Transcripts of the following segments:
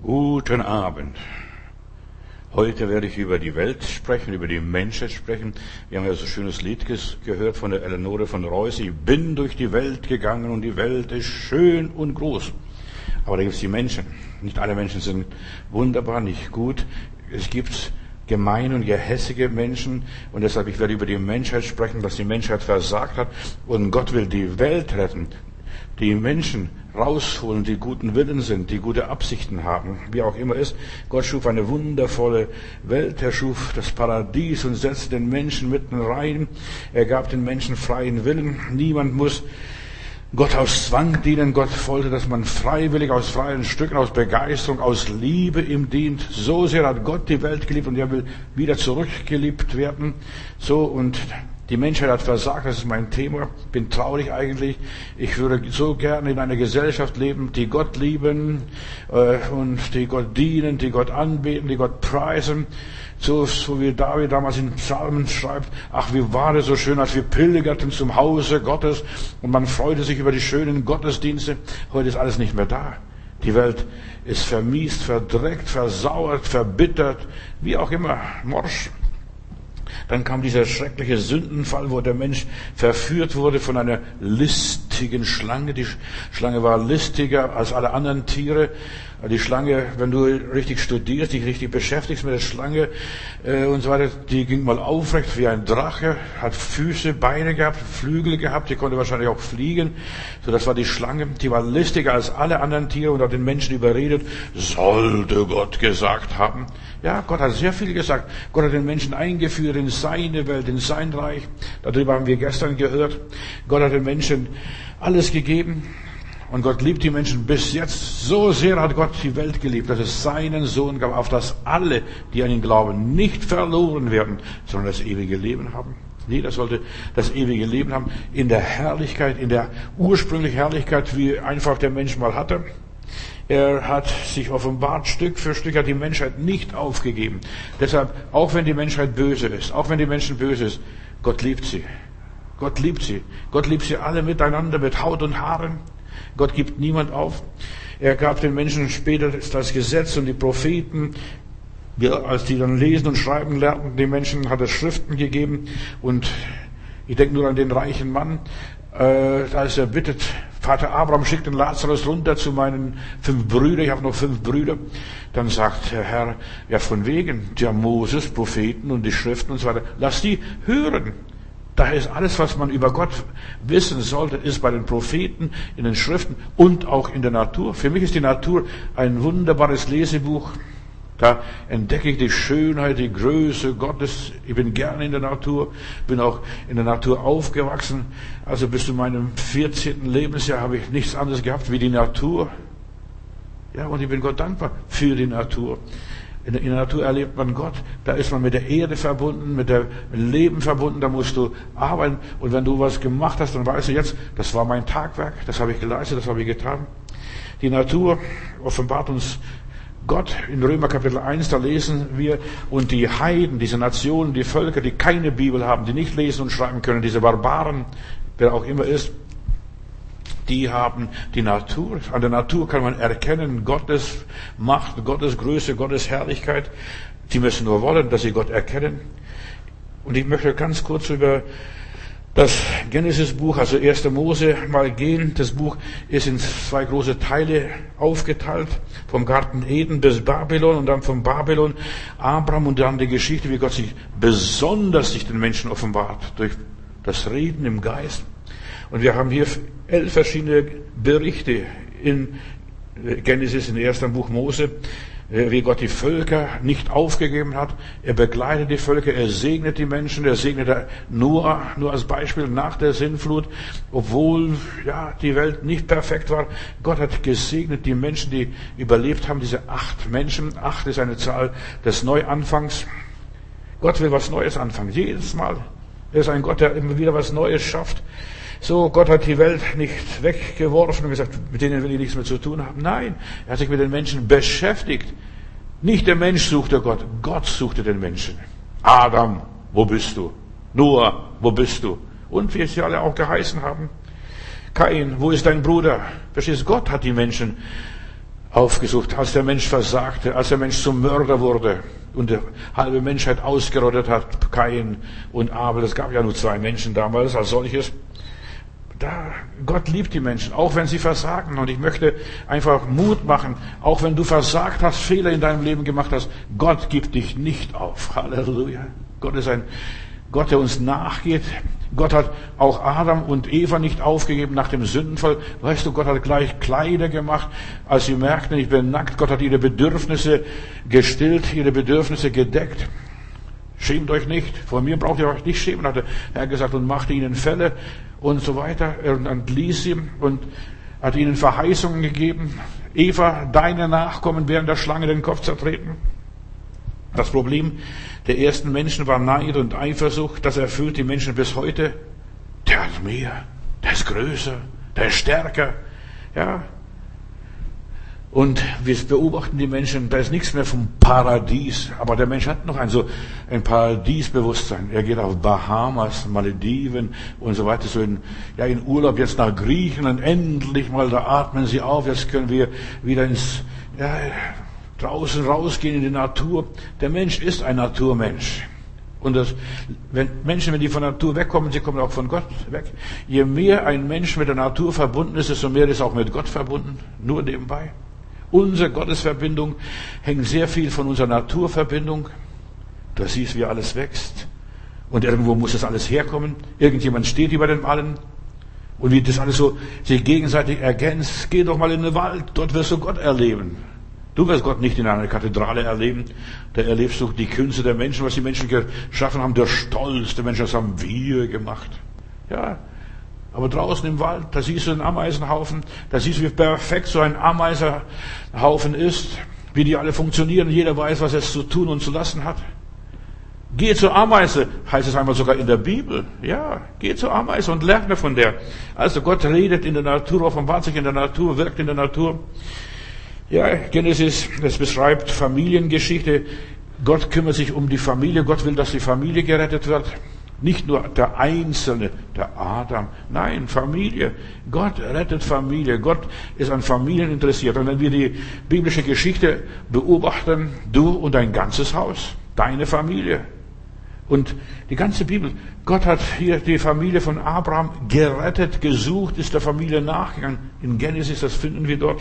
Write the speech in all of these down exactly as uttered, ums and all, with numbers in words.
Guten Abend. Heute werde ich über die Welt sprechen, über die Menschheit sprechen. Wir haben ja so ein schönes Lied gehört von der Eleonore von Reuss. Ich bin durch die Welt gegangen und die Welt ist schön und groß. Aber da gibt es die Menschen. Nicht alle Menschen sind wunderbar, nicht gut. Es gibt gemeine und gehässige Menschen. Und deshalb, ich werde über die Menschheit sprechen, dass die Menschheit versagt hat. Und Gott will die Welt retten. Die Menschen rausholen, die guten Willen sind, die gute Absichten haben, wie auch immer ist. Gott schuf eine wundervolle Welt. Er schuf das Paradies und setzte den Menschen mitten rein. Er gab den Menschen freien Willen. Niemand muss Gott aus Zwang dienen. Gott wollte, dass man freiwillig aus freien Stücken, aus Begeisterung, aus Liebe ihm dient. So sehr hat Gott die Welt geliebt und er will wieder zurückgeliebt werden. So, und die Menschheit hat versagt, das ist mein Thema. Bin traurig eigentlich. Ich würde so gerne in einer Gesellschaft leben, die Gott lieben äh, und die Gott dienen, die Gott anbeten, die Gott preisen. So, so wie David damals in Psalmen schreibt, ach, wie war es so schön, als wir pilgerten zum Hause Gottes und man freute sich über die schönen Gottesdienste. Heute ist alles nicht mehr da. Die Welt ist vermiest, verdreckt, versauert, verbittert, wie auch immer, morsch. Dann kam dieser schreckliche Sündenfall, wo der Mensch verführt wurde von einer listigen Schlange. Die Schlange war listiger als alle anderen Tiere. Die Schlange, wenn du richtig studierst, dich richtig beschäftigst mit der Schlange äh, und so weiter, die ging mal aufrecht wie ein Drache, hat Füße, Beine gehabt, Flügel gehabt, die konnte wahrscheinlich auch fliegen. So, das war die Schlange. Die war listiger als alle anderen Tiere und hat den Menschen überredet, sollte Gott gesagt haben. Ja, Gott hat sehr viel gesagt. Gott hat den Menschen eingeführt in seine Welt, in sein Reich. Darüber haben wir gestern gehört. Gott hat den Menschen alles gegeben. Und Gott liebt die Menschen bis jetzt. So sehr hat Gott die Welt geliebt, dass es seinen Sohn gab, auf dass alle, die an ihn glauben, nicht verloren werden, sondern das ewige Leben haben. Jeder sollte das ewige Leben haben in der Herrlichkeit, in der ursprünglichen Herrlichkeit, wie einfach der Mensch mal hatte. Er hat sich offenbart, Stück für Stück hat die Menschheit nicht aufgegeben. Deshalb, auch wenn die Menschheit böse ist, auch wenn die Menschen böse ist, Gott liebt sie. Gott liebt sie. Gott liebt sie alle miteinander, mit Haut und Haaren. Gott gibt niemand auf. Er gab den Menschen später das Gesetz und die Propheten. Wir, als die dann lesen und schreiben lernten, den Menschen hat es Schriften gegeben. Und ich denke nur an den reichen Mann, äh, als er bittet, Vater Abraham schickt den Lazarus runter zu meinen fünf Brüdern, ich habe noch fünf Brüder. Dann sagt der Herr, ja von wegen, ja Moses, Propheten und die Schriften und so weiter, lass die hören. Daher ist alles, was man über Gott wissen sollte, ist bei den Propheten, in den Schriften und auch in der Natur. Für mich ist die Natur ein wunderbares Lesebuch. Da entdecke ich die Schönheit, die Größe Gottes. Ich bin gerne in der Natur, bin auch in der Natur aufgewachsen. Also bis zu meinem vierzehnten Lebensjahr habe ich nichts anderes gehabt wie die Natur. Ja, und ich bin Gott dankbar für die Natur. In der Natur erlebt man Gott, da ist man mit der Erde verbunden, mit dem Leben verbunden, da musst du arbeiten. Und wenn du was gemacht hast, dann weißt du jetzt, das war mein Tagwerk, das habe ich geleistet, das habe ich getan. Die Natur offenbart uns Gott in Römer Kapitel eins, da lesen wir, und die Heiden, diese Nationen, die Völker, die keine Bibel haben, die nicht lesen und schreiben können, diese Barbaren, wer auch immer ist, die haben die Natur. An der Natur kann man erkennen Gottes Macht, Gottes Größe, Gottes Herrlichkeit. Sie müssen nur wollen, dass sie Gott erkennen. Und ich möchte ganz kurz über das Genesis-Buch, also erster Mose, mal gehen. Das Buch ist in zwei große Teile aufgeteilt. Vom Garten Eden bis Babylon und dann von Babylon Abraham und dann die Geschichte, wie Gott sich besonders sich den Menschen offenbart. Durch das Reden im Geist. Und wir haben hier elf verschiedene Berichte in Genesis, in ersten Buch Mose, wie Gott die Völker nicht aufgegeben hat. Er begleitet die Völker, er segnet die Menschen, er segnet Noah, nur als Beispiel nach der Sintflut, obwohl ja die Welt nicht perfekt war. Gott hat gesegnet die Menschen, die überlebt haben, diese acht Menschen. Acht ist eine Zahl des Neuanfangs. Gott will was Neues anfangen, jedes Mal. Er ist ein Gott, der immer wieder was Neues schafft. So, Gott hat die Welt nicht weggeworfen und gesagt, mit denen will ich nichts mehr zu tun haben. Nein, er hat sich mit den Menschen beschäftigt. Nicht der Mensch suchte Gott, Gott suchte den Menschen. Adam, wo bist du? Noah, wo bist du? Und wie es sie alle auch geheißen haben. Kain, wo ist dein Bruder? Verstehst du, Gott hat die Menschen aufgesucht, als der Mensch versagte, als der Mensch zum Mörder wurde und die halbe Menschheit ausgerottet hat, Kain und Abel. Es gab ja nur zwei Menschen damals als solches. Da, Gott liebt die Menschen, auch wenn sie versagen. Und ich möchte einfach Mut machen, auch wenn du versagt hast, Fehler in deinem Leben gemacht hast, Gott gibt dich nicht auf. Halleluja. Gott ist ein Gott, der uns nachgeht. Gott hat auch Adam und Eva nicht aufgegeben nach dem Sündenfall. Weißt du, Gott hat gleich Kleider gemacht, als sie merkten, ich bin nackt. Gott hat ihre Bedürfnisse gestillt, ihre Bedürfnisse gedeckt. Schämt euch nicht, vor mir braucht ihr euch nicht schämen, hat der Herr gesagt, und machte ihnen Fälle und so weiter. Er entließ sie und hat ihnen Verheißungen gegeben. Eva, deine Nachkommen werden der Schlange den Kopf zertreten. Das Problem der ersten Menschen war Neid und Eifersucht. Das erfüllt die Menschen bis heute. Der hat mehr, der ist größer, der ist stärker. Ja. Und wir beobachten die Menschen, da ist nichts mehr vom Paradies. Aber der Mensch hat noch ein so ein Paradiesbewusstsein. Er geht auf Bahamas, Malediven und so weiter, so in, ja, in Urlaub jetzt nach Griechenland. Endlich mal, da atmen sie auf. Jetzt können wir wieder ins, ja, draußen rausgehen in die Natur. Der Mensch ist ein Naturmensch. Und das, wenn Menschen, wenn die von der Natur wegkommen, sie kommen auch von Gott weg. Je mehr ein Mensch mit der Natur verbunden ist, desto mehr ist auch mit Gott verbunden. Nur nebenbei. Unsere Gottesverbindung hängt sehr viel von unserer Naturverbindung. Du siehst, wie alles wächst. Und irgendwo muss das alles herkommen. Irgendjemand steht über dem allen. Und wie das alles so sich gegenseitig ergänzt. Geh doch mal in den Wald, dort wirst du Gott erleben. Du wirst Gott nicht in einer Kathedrale erleben. Da erlebst du die Künste der Menschen, was die Menschen geschaffen haben. Der Stolz der Menschen, das haben wir gemacht. Ja, aber draußen im Wald, da siehst du einen Ameisenhaufen. Da siehst du, wie perfekt so ein Ameisenhaufen ist. Wie die alle funktionieren. Jeder weiß, was es zu tun und zu lassen hat. Geh zur Ameise, heißt es einmal sogar in der Bibel. Ja, geh zur Ameise und lerne von der. Also Gott redet in der Natur, offenbart sich in der Natur, wirkt in der Natur. Ja, Genesis, das beschreibt Familiengeschichte. Gott kümmert sich um die Familie. Gott will, dass die Familie gerettet wird. Nicht nur der Einzelne, der Adam. Nein, Familie. Gott rettet Familie. Gott ist an Familien interessiert. Und wenn wir die biblische Geschichte beobachten, du und dein ganzes Haus, deine Familie. Und die ganze Bibel, Gott hat hier die Familie von Abraham gerettet, gesucht, ist der Familie nachgegangen. In Genesis, das finden wir dort.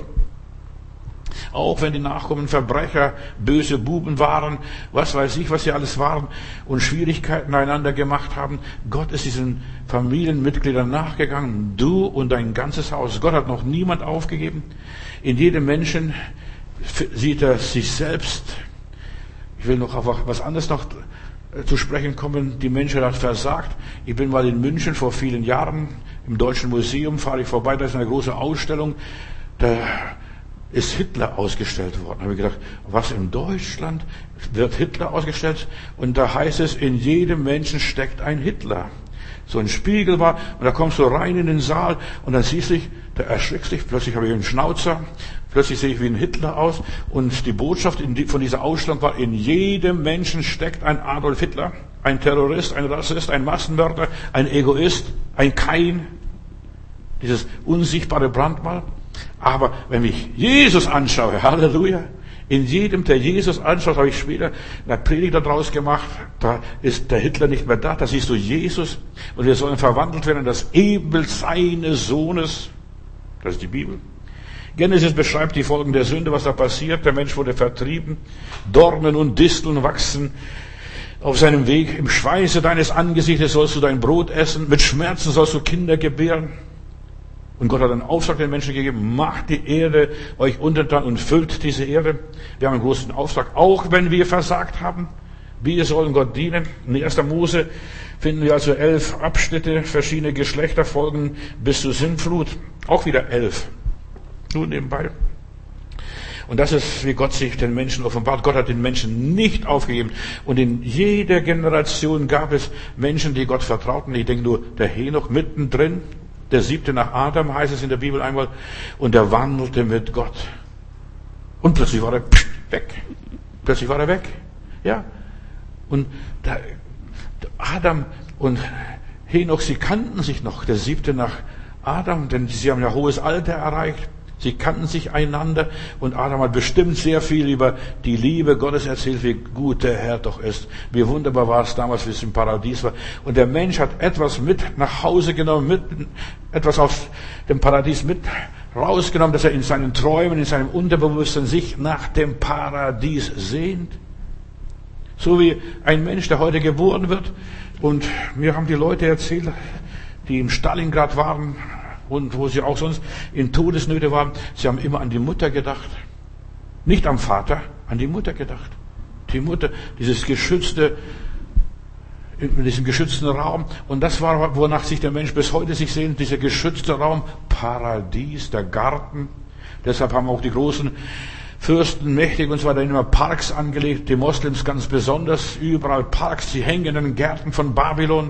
Auch wenn die Nachkommen Verbrecher, böse Buben waren, was weiß ich, was sie alles waren und Schwierigkeiten einander gemacht haben. Gott ist diesen Familienmitgliedern nachgegangen. Du und dein ganzes Haus. Gott hat noch niemand aufgegeben. In jedem Menschen sieht er sich selbst. Ich will noch auf was anderes noch zu sprechen kommen. Die Menschheit hat versagt. Ich bin mal in München vor vielen Jahren. Im Deutschen Museum fahre ich vorbei. Da ist eine große Ausstellung. Da ist Hitler ausgestellt worden. Da habe ich gedacht, was, in Deutschland wird Hitler ausgestellt? Und da heißt es, in jedem Menschen steckt ein Hitler. So ein Spiegel war, und da kommst du rein in den Saal, und dann siehst du dich, da erschrickst dich, plötzlich habe ich einen Schnauzer, plötzlich sehe ich wie ein Hitler aus, und die Botschaft von dieser Ausstellung war, in jedem Menschen steckt ein Adolf Hitler, ein Terrorist, ein Rassist, ein Massenmörder, ein Egoist, ein Kain, dieses unsichtbare Brandmal. Aber wenn ich Jesus anschaue, Halleluja, in jedem, der Jesus anschaut, habe ich später eine Predigt daraus gemacht, da ist der Hitler nicht mehr da, da siehst du Jesus, und wir sollen verwandelt werden in das Ebenbild seines Sohnes. Das ist die Bibel. Genesis beschreibt die Folgen der Sünde, was da passiert. Der Mensch wurde vertrieben, Dornen und Disteln wachsen auf seinem Weg. Im Schweiße deines Angesichtes sollst du dein Brot essen, mit Schmerzen sollst du Kinder gebären. Und Gott hat einen Auftrag den Menschen gegeben, macht die Erde euch untertan und füllt diese Erde. Wir haben einen großen Auftrag, auch wenn wir versagt haben. Wir sollen Gott dienen. In erster Mose finden wir also elf Abschnitte, verschiedene Geschlechterfolgen bis zur Sintflut. Auch wieder elf. Nur nebenbei. Und das ist, wie Gott sich den Menschen offenbart. Gott hat den Menschen nicht aufgegeben. Und in jeder Generation gab es Menschen, die Gott vertrauten. Ich denke nur, der Henoch mittendrin. Der siebte nach Adam, heißt es in der Bibel einmal, und er wandelte mit Gott. Und plötzlich war er weg. Plötzlich war er weg. Ja. Und der Adam und Henoch, sie kannten sich noch. Der siebte nach Adam, denn sie haben ja hohes Alter erreicht. Sie kannten sich einander und Adam hat bestimmt sehr viel über die Liebe Gottes erzählt, wie gut der Herr doch ist. Wie wunderbar war es damals, wie es im Paradies war. Und der Mensch hat etwas mit nach Hause genommen, mit, etwas aus dem Paradies mit rausgenommen, dass er in seinen Träumen, in seinem Unterbewusstsein sich nach dem Paradies sehnt. So wie ein Mensch, der heute geboren wird. Und mir haben die Leute erzählt, die im Stalingrad waren, und wo sie auch sonst in Todesnöte waren, sie haben immer an die Mutter gedacht. Nicht am Vater, an die Mutter gedacht. Die Mutter, dieses geschützte, in diesem geschützten Raum. Und das war, wonach sich der Mensch bis heute sich sehnt, dieser geschützte Raum, Paradies, der Garten. Deshalb haben auch die großen Fürsten, Mächtige und so weiter immer Parks angelegt, die Moslems ganz besonders, überall Parks, die hängenden Gärten von Babylon.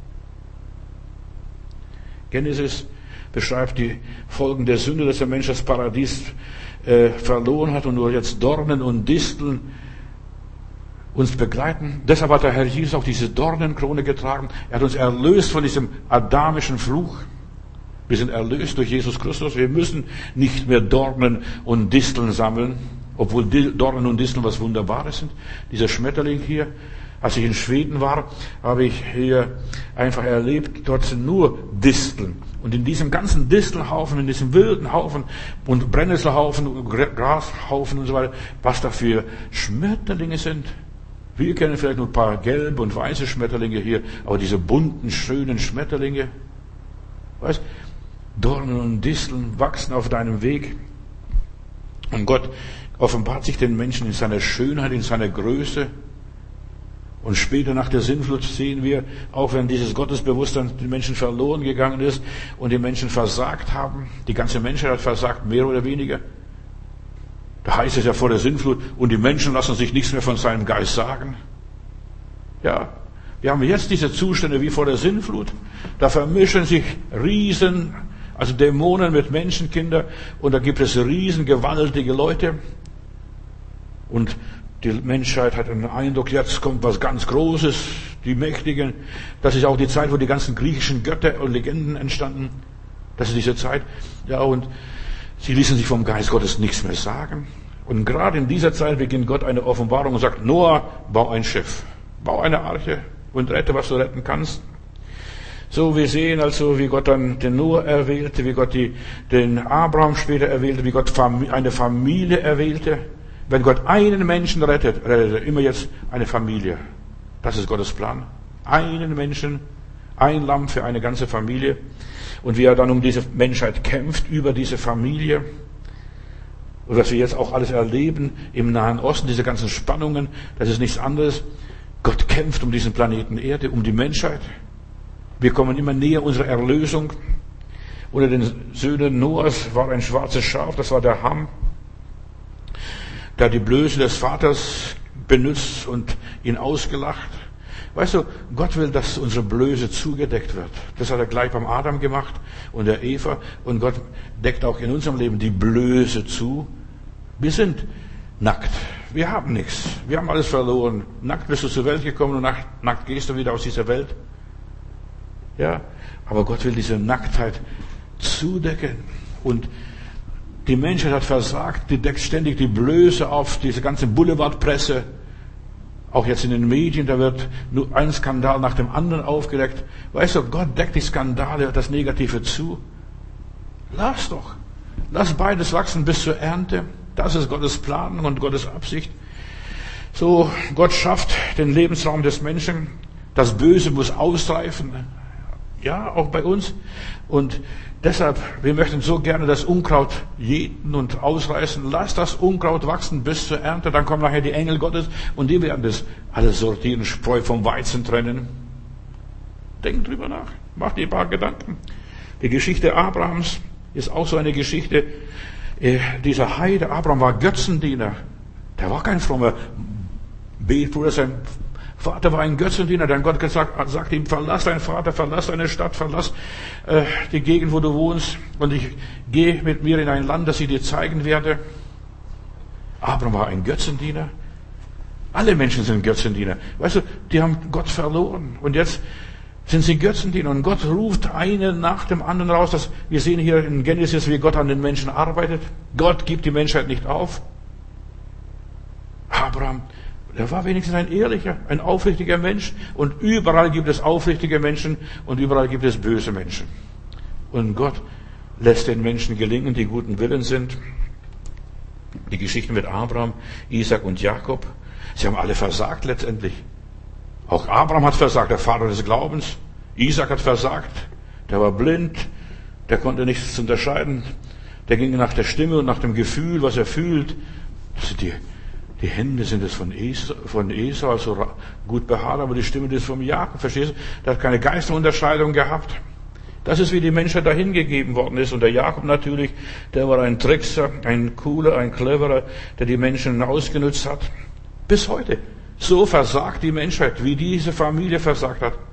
Genesis beschreibt die Folgen der Sünde, dass der Mensch das Paradies äh, verloren hat und nur jetzt Dornen und Disteln uns begleiten. Deshalb hat der Herr Jesus auch diese Dornenkrone getragen. Er hat uns erlöst von diesem adamischen Fluch. Wir sind erlöst durch Jesus Christus. Wir müssen nicht mehr Dornen und Disteln sammeln, obwohl Dornen und Disteln was Wunderbares sind. Dieser Schmetterling hier, als ich in Schweden war, habe ich hier einfach erlebt, dort sind nur Disteln. Und in diesem ganzen Distelhaufen, in diesem wilden Haufen und Brennnesselhaufen, Grashaufen und so weiter, was da für Schmetterlinge sind. Wir kennen vielleicht nur ein paar gelbe und weiße Schmetterlinge hier, aber diese bunten, schönen Schmetterlinge, weißt, Dornen und Disteln wachsen auf deinem Weg. Und Gott offenbart sich den Menschen in seiner Schönheit, in seiner Größe. Und später nach der Sintflut sehen wir, auch wenn dieses Gottesbewusstsein den Menschen verloren gegangen ist und die Menschen versagt haben, die ganze Menschheit hat versagt, mehr oder weniger. Da heißt es ja vor der Sintflut, und die Menschen lassen sich nichts mehr von seinem Geist sagen. Ja, wir haben jetzt diese Zustände wie vor der Sintflut. Da vermischen sich Riesen, also Dämonen mit Menschenkinder, und da gibt es riesengewaltige Leute. Und die Menschheit hat einen Eindruck, jetzt kommt was ganz Großes, die Mächtigen. Das ist auch die Zeit, wo die ganzen griechischen Götter und Legenden entstanden. Das ist diese Zeit. Ja, und sie ließen sich vom Geist Gottes nichts mehr sagen. Und gerade in dieser Zeit beginnt Gott eine Offenbarung und sagt, Noah, bau ein Schiff, bau eine Arche und rette, was du retten kannst. So, wir sehen also, wie Gott dann den Noah erwählte, wie Gott die, den Abraham später erwählte, wie Gott eine Familie erwählte. Wenn Gott einen Menschen rettet, rettet er immer jetzt eine Familie. Das ist Gottes Plan. Einen Menschen, ein Lamm für eine ganze Familie. Und wie er dann um diese Menschheit kämpft, über diese Familie. Und was wir jetzt auch alles erleben im Nahen Osten, diese ganzen Spannungen, das ist nichts anderes. Gott kämpft um diesen Planeten Erde, um die Menschheit. Wir kommen immer näher unserer Erlösung. Unter den Söhnen Noahs war ein schwarzes Schaf, das war der Ham, der die Blöße des Vaters benutzt und ihn ausgelacht. Weißt du, Gott will, dass unsere Blöße zugedeckt wird. Das hat er gleich beim Adam gemacht und der Eva. Und Gott deckt auch in unserem Leben die Blöße zu. Wir sind nackt. Wir haben nichts. Wir haben alles verloren. Nackt bist du zur Welt gekommen und nackt, nackt gehst du wieder aus dieser Welt. Ja, aber Gott will diese Nacktheit zudecken. Und die Menschheit hat versagt, die deckt ständig die Blöße auf, diese ganze Boulevardpresse. Auch jetzt in den Medien, da wird nur ein Skandal nach dem anderen aufgedeckt. Weißt du, Gott deckt die Skandale, das Negative zu. Lass doch. Lass beides wachsen bis zur Ernte. Das ist Gottes Plan und Gottes Absicht. So, Gott schafft den Lebensraum des Menschen. Das Böse muss ausreifen. Ja, auch bei uns. Und deshalb, wir möchten so gerne das Unkraut jäten und ausreißen. Lass das Unkraut wachsen bis zur Ernte. Dann kommen nachher die Engel Gottes und die werden das alles sortieren, Spreu vom Weizen trennen. Denk drüber nach. Mach dir ein paar Gedanken. Die Geschichte Abrahams ist auch so eine Geschichte. Dieser Heide, Abraham war Götzendiener. Der war kein frommer Betbruder. Sein Vater war ein Götzendiener, denn Gott gesagt, sagte ihm, verlass deinen Vater, verlass deine Stadt, verlass äh, die Gegend, wo du wohnst, und ich gehe mit mir in ein Land, das ich dir zeigen werde. Abraham war ein Götzendiener. Alle Menschen sind Götzendiener. Weißt du, die haben Gott verloren. Und jetzt Sind sie Götzendiener? Und Gott ruft einen nach dem anderen raus. Das, wir sehen hier in Genesis, wie Gott an den Menschen arbeitet. Gott gibt die Menschheit nicht auf. Abraham, der war wenigstens ein ehrlicher, ein aufrichtiger Mensch. Und überall gibt es aufrichtige Menschen und überall gibt es böse Menschen. Und Gott lässt den Menschen gelingen, die guten Willen sind. Die Geschichte mit Abraham, Isaac und Jakob, sie haben alle versagt letztendlich. Auch Abraham hat versagt, der Vater des Glaubens. Isaac hat versagt, der war blind, der konnte nichts unterscheiden. Der ging nach der Stimme und nach dem Gefühl, was er fühlt. Die, die Hände sind es von Esau, von Esau, also gut behaart, aber die Stimme ist vom Jakob, verstehst du? Der hat keine Geisterunterscheidung gehabt. Das ist, wie die Menschheit dahingegeben worden ist. Und der Jakob natürlich, der war ein Trickser, ein cooler, ein cleverer, der die Menschen ausgenutzt hat. Bis heute. So versagt die Menschheit, wie diese Familie versagt hat.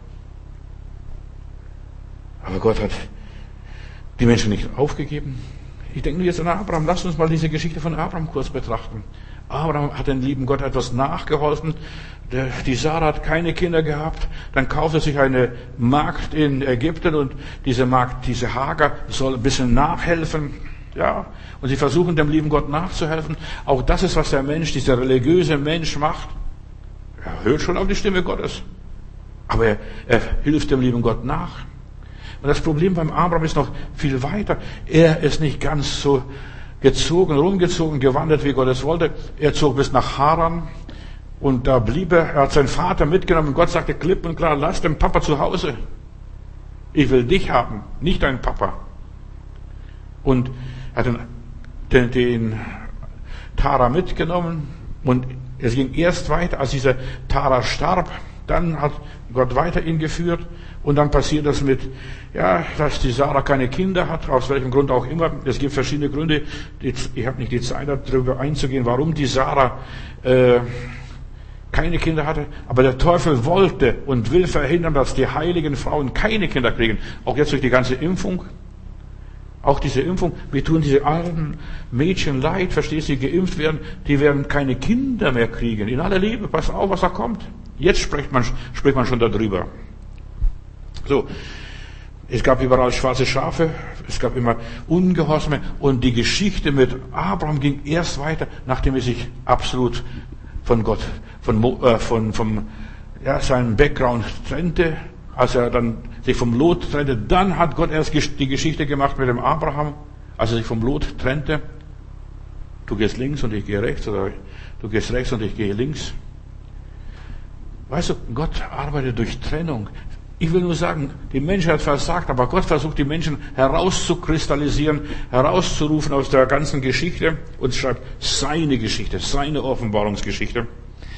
Aber Gott hat die Menschen nicht aufgegeben. Ich denke nur jetzt an Abraham. Lasst uns mal diese Geschichte von Abraham kurz betrachten. Abraham hat den lieben Gott etwas nachgeholfen. Die Sarah hat keine Kinder gehabt. Dann kaufte sich eine Magd in Ägypten und diese Magd, diese Hagar, soll ein bisschen nachhelfen. Ja, und sie versuchen dem lieben Gott nachzuhelfen. Auch das ist, was der Mensch, dieser religiöse Mensch macht. Er hört schon auf die Stimme Gottes. Aber er, er hilft dem lieben Gott nach. Und das Problem beim Abraham ist noch viel weiter. Er ist nicht ganz so gezogen, rumgezogen, gewandert, wie Gott es wollte. Er zog bis nach Haran und da blieb er. Er hat seinen Vater mitgenommen und Gott sagte klipp und klar, lass den Papa zu Hause. Ich will dich haben, nicht deinen Papa. Und er hat den, den, den Tara mitgenommen und es ging erst weiter, als dieser Tara starb. Dann hat Gott weiter ihn geführt. Und dann passiert das mit, ja, dass die Sarah keine Kinder hat, aus welchem Grund auch immer. Es gibt verschiedene Gründe. Ich habe nicht die Zeit, darüber einzugehen, warum die Sarah äh, keine Kinder hatte. Aber der Teufel wollte und will verhindern, dass die heiligen Frauen keine Kinder kriegen. Auch jetzt durch die ganze Impfung. Auch diese Impfung. Wir tun diese armen Mädchen leid, verstehst du, die geimpft werden. Die werden keine Kinder mehr kriegen. In aller Liebe, pass auf, was da kommt. Jetzt spricht man, spricht man schon darüber. So, es gab überall schwarze Schafe, es gab immer Ungehorsame und die Geschichte mit Abraham ging erst weiter, nachdem er sich absolut von Gott, von, äh, von vom, ja, seinem Background trennte, als er dann sich vom Lot trennte, dann hat Gott erst die Geschichte gemacht mit dem Abraham, als er sich vom Lot trennte. Du gehst links und ich gehe rechts, oder du gehst rechts und ich gehe links. Weißt du, Gott arbeitet durch Trennung. Ich will nur sagen, die Menschheit hat versagt, aber Gott versucht, die Menschen herauszukristallisieren, herauszurufen aus der ganzen Geschichte und schreibt seine Geschichte, seine Offenbarungsgeschichte.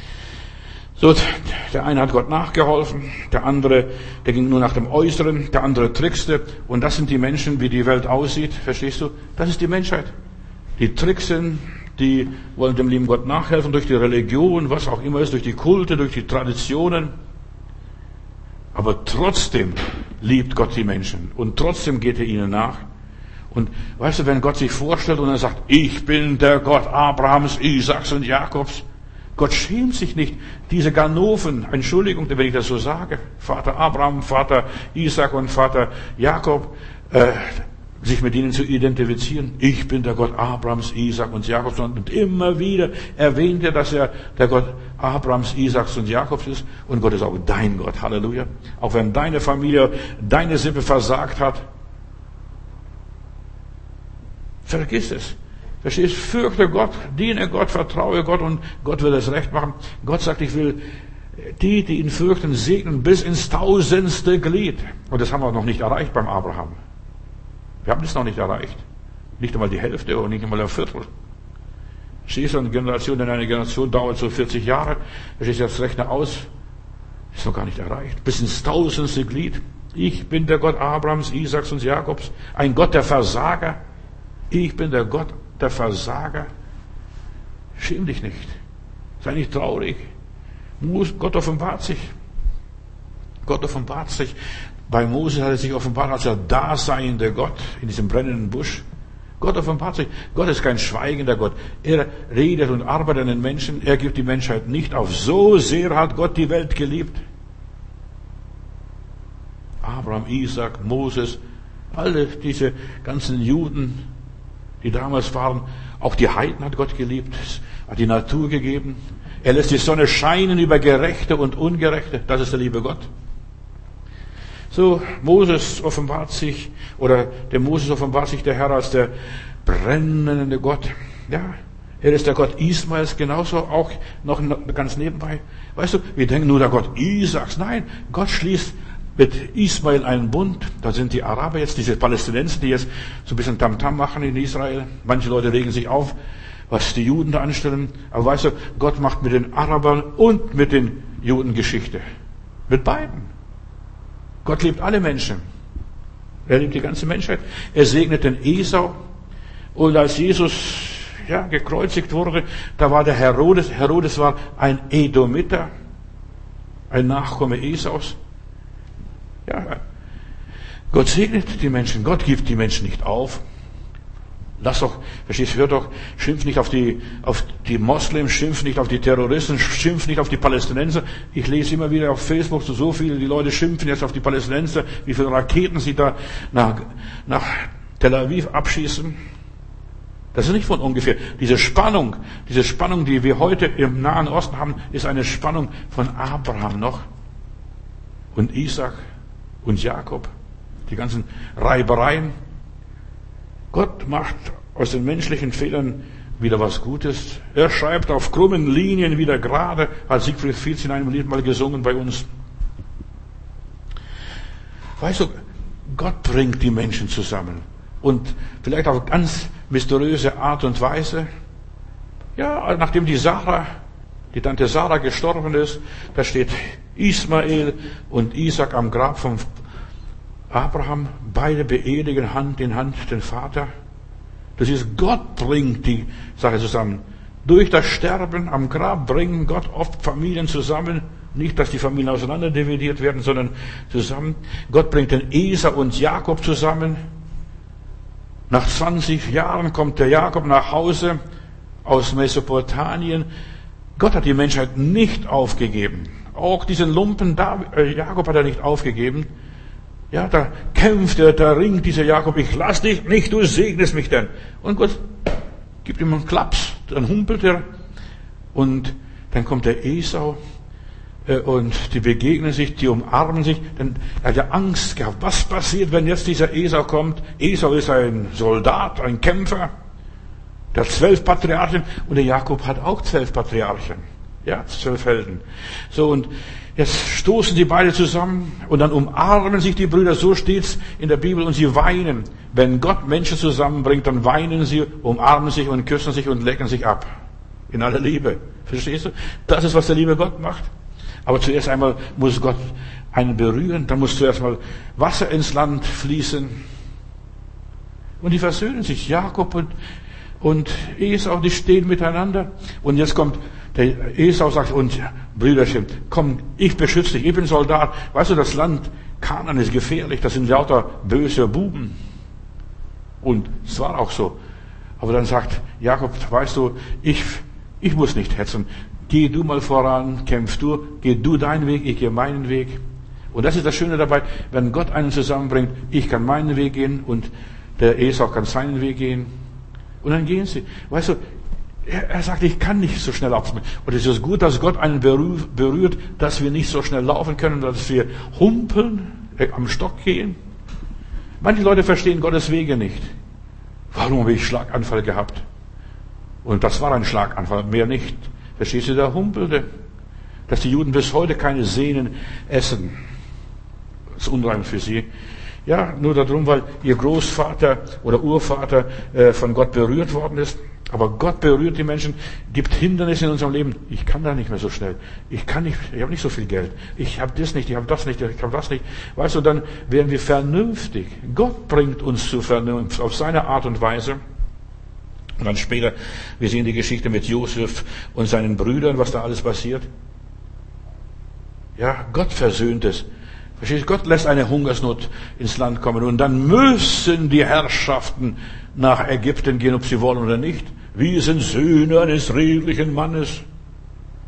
So, der eine hat Gott nachgeholfen, der andere, der ging nur nach dem Äußeren, der andere trickste. Und das sind die Menschen, wie die Welt aussieht, verstehst du? Das ist die Menschheit. Die tricksen, die wollen dem lieben Gott nachhelfen durch die Religion, was auch immer ist, durch die Kulte, durch die Traditionen. Aber trotzdem liebt Gott die Menschen und trotzdem geht er ihnen nach. Und weißt du, wenn Gott sich vorstellt und er sagt, ich bin der Gott Abrahams, Isaaks und Jakobs, Gott schämt sich nicht, diese Ganoven, Entschuldigung, wenn ich das so sage, Vater Abraham, Vater Isaak und Vater Jakob, äh, sich mit ihnen zu identifizieren. Ich bin der Gott Abrahams, Isaak und Jakobs. Und immer wieder erwähnt er, dass er der Gott Abrahams, Isaaks und Jakobs ist. Und Gott ist auch dein Gott. Halleluja. Auch wenn deine Familie, deine Sippe versagt hat. Vergiss es. Verstehst? Fürchte Gott, diene Gott, vertraue Gott und Gott wird es recht machen. Gott sagt, ich will die, die ihn fürchten, segnen bis ins tausendste Glied. Und das haben wir noch nicht erreicht beim Abraham. Wir haben das noch nicht erreicht. Nicht einmal die Hälfte oder nicht einmal ein Viertel. Stehst du, eine Generation in einer Generation dauert so vierzig Jahre. Da stehst du jetzt rechne aus. Ist noch gar nicht erreicht. Bis ins tausendste Glied. Ich bin der Gott Abrahams, Isaaks und Jakobs. Ein Gott der Versager. Ich bin der Gott der Versager. Schäm dich nicht. Sei nicht traurig. Gott offenbart sich. Gott offenbart sich. Bei Moses hat er sich offenbart als der daseinende Gott in diesem brennenden Busch. Gott offenbart sich. Gott ist kein schweigender Gott. Er redet und arbeitet an den Menschen. Er gibt die Menschheit nicht auf. So sehr hat Gott die Welt geliebt. Abraham, Isaac, Moses, alle diese ganzen Juden, die damals waren. Auch die Heiden hat Gott geliebt, hat die Natur gegeben. Er lässt die Sonne scheinen über Gerechte und Ungerechte. Das ist der liebe Gott. So, Moses offenbart sich, oder dem Moses offenbart sich der Herr als der brennende Gott. Ja, er ist der Gott Ismaels, genauso auch noch ganz nebenbei. Weißt du, wir denken nur der Gott Isaaks. Nein, Gott schließt mit Ismael einen Bund. Da sind die Araber jetzt, diese Palästinenser, die jetzt so ein bisschen Tamtam machen in Israel. Manche Leute regen sich auf, was die Juden da anstellen. Aber weißt du, Gott macht mit den Arabern und mit den Juden Geschichte. Mit beiden. Gott liebt alle Menschen. Er liebt die ganze Menschheit. Er segnet den Esau. Und als Jesus ja, gekreuzigt wurde, da war der Herodes. Herodes war ein Edomiter, ein Nachkomme Esaus. Ja, Gott segnet die Menschen. Gott gibt die Menschen nicht auf. Lass doch, verstehst, hör doch, schimpf nicht auf die, auf die Moslems, schimpf nicht auf die Terroristen, schimpf nicht auf die Palästinenser. Ich lese immer wieder auf Facebook so, so viele, die Leute schimpfen jetzt auf die Palästinenser, wie viele Raketen sie da nach, nach Tel Aviv abschießen. Das ist nicht von ungefähr. Diese Spannung, diese Spannung, die wir heute im Nahen Osten haben, ist eine Spannung von Abraham noch und Isaac und Jakob. Die ganzen Reibereien. Gott macht aus den menschlichen Fehlern wieder was Gutes. Er schreibt auf krummen Linien wieder gerade, hat Siegfried Fietz in einem Lied mal gesungen bei uns. Weißt du, Gott bringt die Menschen zusammen. Und vielleicht auf ganz mysteriöse Art und Weise. Ja, nachdem die Sarah, die Tante Sarah gestorben ist, da steht Ismael und Isaac am Grab von Abraham, beide beerdigen Hand in Hand den Vater. Das ist, Gott bringt die Sache zusammen. Durch das Sterben am Grab bringen Gott oft Familien zusammen. Nicht, dass die Familien auseinanderdividiert werden, sondern zusammen. Gott bringt den Esau und Jakob zusammen. Nach zwanzig Jahren kommt der Jakob nach Hause aus Mesopotamien. Gott hat die Menschheit nicht aufgegeben. Auch diesen Lumpen Jakob hat er nicht aufgegeben. Ja, da kämpft er, da ringt dieser Jakob, ich lass dich nicht, du segnest mich denn. Und Gott gibt ihm einen Klaps, dann humpelt er. Und dann kommt der Esau und die begegnen sich, die umarmen sich. Denn er hat ja Angst gehabt. Was passiert, wenn jetzt dieser Esau kommt? Esau ist ein Soldat, ein Kämpfer. Der hat zwölf Patriarchen und der Jakob hat auch zwölf Patriarchen. Ja, zwölf Helden. So, und jetzt stoßen die beide zusammen und dann umarmen sich die Brüder. So steht's in der Bibel und sie weinen. Wenn Gott Menschen zusammenbringt, dann weinen sie, umarmen sich und küssen sich und lecken sich ab. In aller Liebe. Verstehst du? Das ist, was der liebe Gott macht. Aber zuerst einmal muss Gott einen berühren, dann muss zuerst mal Wasser ins Land fließen. Und die versöhnen sich. Jakob und, und Esau, die stehen miteinander. Und jetzt kommt der Esau, sagt, und Brüderchen, komm, ich beschütze dich, ich bin Soldat. Weißt du, das Land Kanaan ist gefährlich, das sind lauter böse Buben. Und es war auch so. Aber dann sagt Jakob, weißt du, ich, ich muss nicht hetzen. Geh du mal voran, kämpf du, geh du deinen Weg, ich gehe meinen Weg. Und das ist das Schöne dabei, wenn Gott einen zusammenbringt, ich kann meinen Weg gehen und der Esau kann seinen Weg gehen. Und dann gehen sie. Weißt du, er, er sagt, ich kann nicht so schnell laufen. Und es ist gut, dass Gott einen berührt, dass wir nicht so schnell laufen können, dass wir humpeln, am Stock gehen. Manche Leute verstehen Gottes Wege nicht. Warum habe ich Schlaganfall gehabt? Und das war ein Schlaganfall, mehr nicht. Verstehst du, der humpelte, dass die Juden bis heute keine Sehnen essen. Das ist unrein für sie. Ja, nur darum, weil ihr Großvater oder Urvater äh, von Gott berührt worden ist. Aber Gott berührt die Menschen, gibt Hindernisse in unserem Leben. Ich kann da nicht mehr so schnell. Ich kann nicht, ich habe nicht so viel Geld. Ich habe das nicht, ich habe das nicht, ich habe das nicht. Weißt du, dann werden wir vernünftig. Gott bringt uns zur Vernunft auf seine Art und Weise. Und dann später, wir sehen die Geschichte mit Josef und seinen Brüdern, was da alles passiert. Ja, Gott versöhnt es. Verstehst du? Gott lässt eine Hungersnot ins Land kommen und dann müssen die Herrschaften nach Ägypten gehen, ob sie wollen oder nicht. Wir sind Söhne eines redlichen Mannes.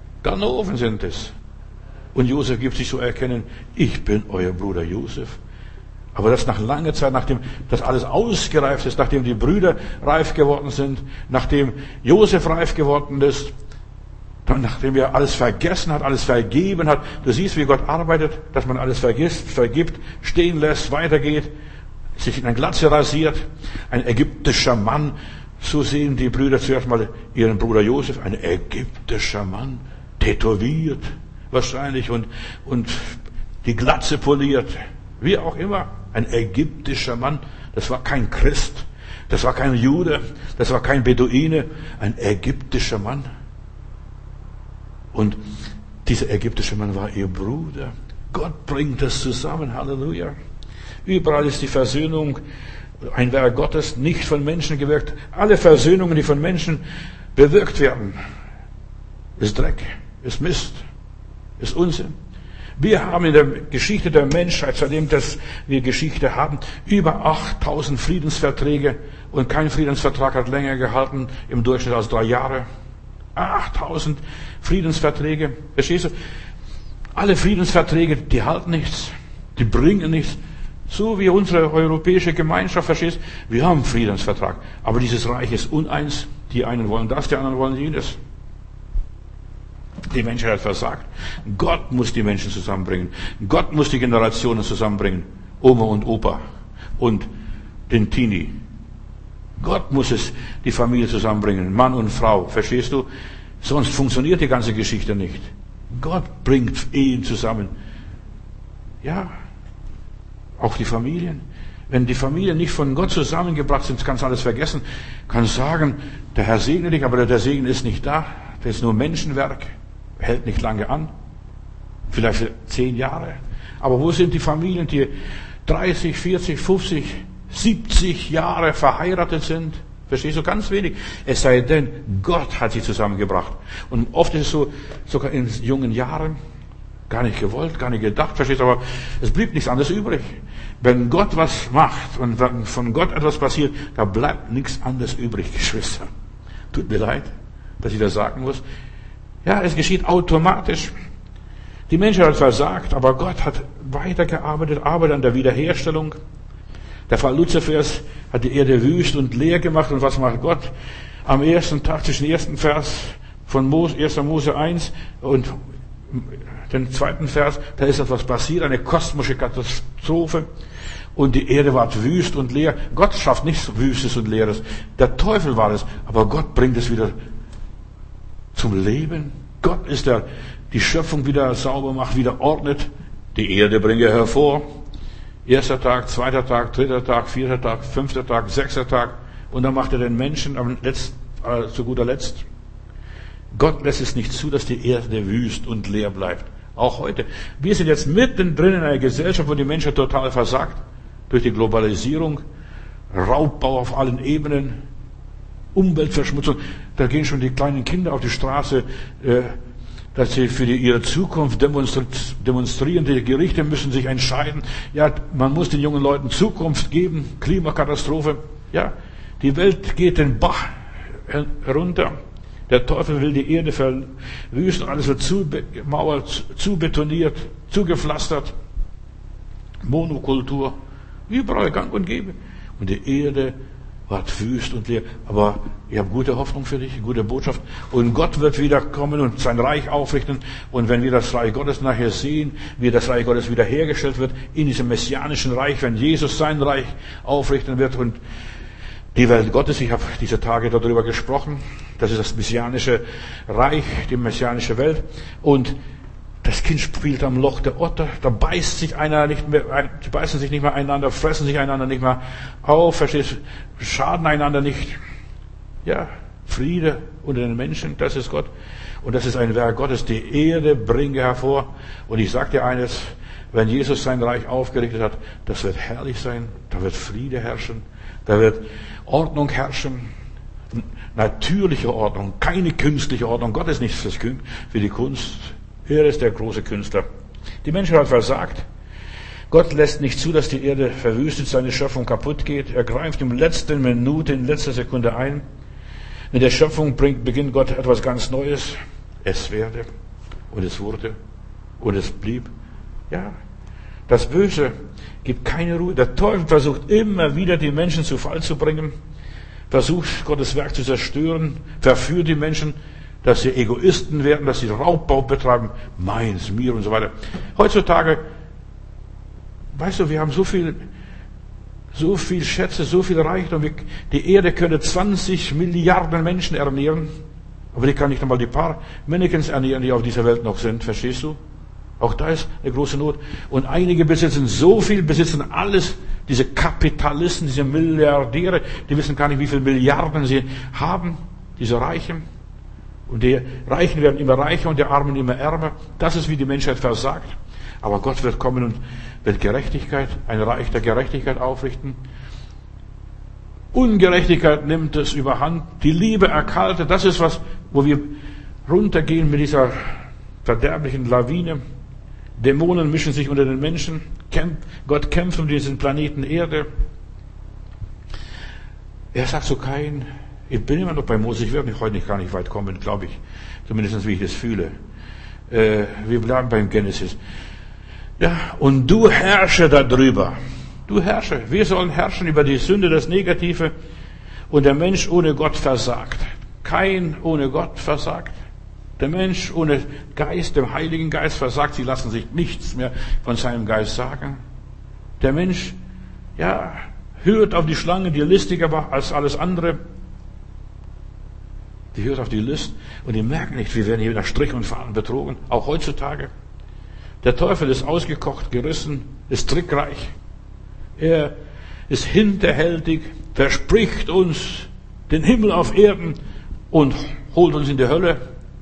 Ganoven sind es. Und Josef gibt sich zu erkennen, ich bin euer Bruder Josef. Aber das nach langer Zeit, nachdem das alles ausgereift ist, nachdem die Brüder reif geworden sind, nachdem Josef reif geworden ist, dann nachdem er alles vergessen hat, alles vergeben hat. Du siehst, wie Gott arbeitet, dass man alles vergisst, vergibt, stehen lässt, weitergeht, sich in eine Glatze rasiert. Ein ägyptischer Mann, so sehen die Brüder zuerst mal ihren Bruder Josef, ein ägyptischer Mann, tätowiert wahrscheinlich und, und die Glatze poliert, wie auch immer. Ein ägyptischer Mann, das war kein Christ, das war kein Jude, das war kein Beduine, ein ägyptischer Mann. Und dieser ägyptische Mann war ihr Bruder. Gott bringt das zusammen, Halleluja. Überall ist die Versöhnung ein Werk Gottes, nicht von Menschen gewirkt. Alle Versöhnungen, die von Menschen bewirkt werden, ist Dreck, ist Mist, ist Unsinn. Wir haben in der Geschichte der Menschheit, seitdem dass wir Geschichte haben, über achttausend Friedensverträge und kein Friedensvertrag hat länger gehalten, im Durchschnitt als drei Jahre. achttausend Friedensverträge, verstehst du? Alle Friedensverträge, die halten nichts, die bringen nichts. So wie unsere europäische Gemeinschaft, verstehst du? Wir haben einen Friedensvertrag, aber dieses Reich ist uneins. Die einen wollen das, die anderen wollen jenes. Die Menschheit hat versagt. Gott muss die Menschen zusammenbringen. Gott muss die Generationen zusammenbringen. Oma und Opa und den Teenie. Gott muss es, die Familie zusammenbringen. Mann und Frau. Verstehst du? Sonst funktioniert die ganze Geschichte nicht. Gott bringt Ehen zusammen. Ja. Auch die Familien. Wenn die Familien nicht von Gott zusammengebracht sind, kannst du alles vergessen. Kannst sagen, der Herr segne dich, aber der Segen ist nicht da. Das ist nur Menschenwerk. Hält nicht lange an. Vielleicht für zehn Jahre. Aber wo sind die Familien, die dreißig, vierzig, fünfzig, siebzig Jahre verheiratet sind? Verstehst du? Ganz wenig. Es sei denn, Gott hat sie zusammengebracht. Und oft ist es so, sogar in jungen Jahren, gar nicht gewollt, gar nicht gedacht, verstehst du? Aber es blieb nichts anderes übrig. Wenn Gott was macht und wenn von Gott etwas passiert, da bleibt nichts anderes übrig, Geschwister. Tut mir leid, dass ich das sagen muss. Ja, es geschieht automatisch. Die Menschheit hat versagt, aber Gott hat weitergearbeitet, arbeitet an der Wiederherstellung. Der Fall Luzifers hat die Erde wüst und leer gemacht. Und was macht Gott? Am ersten Tag, zwischen dem ersten Vers von Mose, erster Mose eins und dem zweiten Vers, da ist etwas passiert, eine kosmische Katastrophe. Und die Erde war wüst und leer. Gott schafft nichts Wüstes und Leeres. Der Teufel war es, aber Gott bringt es wieder zum Leben. Gott ist der, die Schöpfung wieder sauber macht, wieder ordnet. Die Erde bringe hervor. Erster Tag, zweiter Tag, dritter Tag, vierter Tag, fünfter Tag, sechster Tag. Und dann macht er den Menschen am Letzt, äh, zu guter Letzt. Gott lässt es nicht zu, dass die Erde wüst und leer bleibt. Auch heute. Wir sind jetzt mittendrin in einer Gesellschaft, wo die Menschheit total versagt. Durch die Globalisierung, Raubbau auf allen Ebenen, Umweltverschmutzung. Da gehen schon die kleinen Kinder auf die Straße, äh, dass sie für die, ihre Zukunft demonstrieren. Die Gerichte müssen sich entscheiden. Ja, man muss den jungen Leuten Zukunft geben. Klimakatastrophe. Ja, die Welt geht den Bach herunter. Der Teufel will die Erde verwüsten. Alles wird zugemauert, zubetoniert, zugepflastert. Monokultur. Überall gang und gäbe. Und die Erde war wüst und leer. Aber ich habe gute Hoffnung für dich, gute Botschaft. Und Gott wird wieder kommen und sein Reich aufrichten. Und wenn wir das Reich Gottes nachher sehen, wie das Reich Gottes wiederhergestellt wird, in diesem messianischen Reich, wenn Jesus sein Reich aufrichten wird und die Welt Gottes, ich habe diese Tage darüber gesprochen, das ist das messianische Reich, die messianische Welt. Und das Kind spielt am Loch der Otter, da beißt sich einer nicht mehr, die beißen sich nicht mehr einander, fressen sich einander nicht mehr auf, verstehst du, schaden einander nicht. Ja, Friede unter den Menschen, das ist Gott. Und das ist ein Werk Gottes, die Erde bringe hervor. Und ich sage dir eines, wenn Jesus sein Reich aufgerichtet hat, das wird herrlich sein, da wird Friede herrschen, da wird Ordnung herrschen, natürliche Ordnung, keine künstliche Ordnung. Gott ist nicht für die Kunst. Er ist der große Künstler. Die Menschheit hat versagt. Gott lässt nicht zu, dass die Erde verwüstet, seine Schöpfung kaputt geht. Er greift in letzter Minute, in letzter Sekunde ein. In der Schöpfung bringt, beginnt Gott etwas ganz Neues. Es werde und es wurde und es blieb. Ja, Das Böse gibt keine Ruhe. Der Teufel versucht immer wieder, die Menschen zu Fall zu bringen, versucht, Gottes Werk zu zerstören, verführt die Menschen, dass sie Egoisten werden, dass sie Raubbau betreiben, meins, mir und so weiter. Heutzutage, weißt du, wir haben so viel, so viel Schätze, so viel Reichtum. Die Erde könnte zwanzig Milliarden Menschen ernähren, aber die kann nicht einmal die paar Mannequins ernähren, die auf dieser Welt noch sind. Verstehst du? Auch da ist eine große Not. Und einige besitzen so viel, besitzen alles. Diese Kapitalisten, diese Milliardäre, die wissen gar nicht, wie viele Milliarden sie haben, diese Reichen. Und die Reichen werden immer reicher und die Armen immer ärmer. Das ist, wie die Menschheit versagt. Aber Gott wird kommen und wird Gerechtigkeit, ein Reich der Gerechtigkeit aufrichten. Ungerechtigkeit nimmt es überhand. Die Liebe erkaltet. Das ist was, wo wir runtergehen mit dieser verderblichen Lawine. Dämonen mischen sich unter den Menschen. Gott kämpft um diesen Planeten Erde. Er sagt zu Kain, ich bin immer noch bei Mose, ich werde heute nicht gar nicht weit kommen, glaube ich. Zumindest wie ich das fühle. Äh, wir bleiben beim Genesis. Ja, und du herrsche darüber. Du herrsche. Wir sollen herrschen über die Sünde, das Negative. Und der Mensch ohne Gott versagt. Kain ohne Gott versagt. Der Mensch ohne Geist, dem Heiligen Geist versagt. Sie lassen sich nichts mehr von seinem Geist sagen. Der Mensch, ja, hört auf die Schlange, die listiger war als alles andere. Die hört auf die List und die merken nicht, wir werden hier nach Strich und Faden betrogen. Auch heutzutage. Der Teufel ist ausgekocht, gerissen, ist trickreich. Er ist hinterhältig, verspricht uns den Himmel auf Erden und holt uns in die Hölle.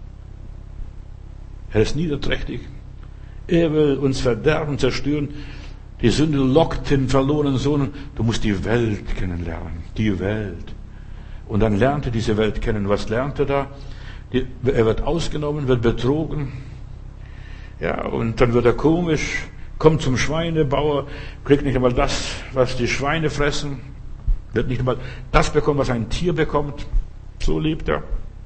Er ist niederträchtig. Er will uns verderben, zerstören. Die Sünde lockt den verlorenen Sohn. Du musst die Welt kennenlernen. Die Welt. Und dann lernt er diese Welt kennen. Was lernt er da? Er wird ausgenommen, wird betrogen. Ja, und dann wird er komisch, kommt zum Schweinebauer, kriegt nicht einmal das, was die Schweine fressen, wird nicht einmal das bekommen, was ein Tier bekommt. So lebt er.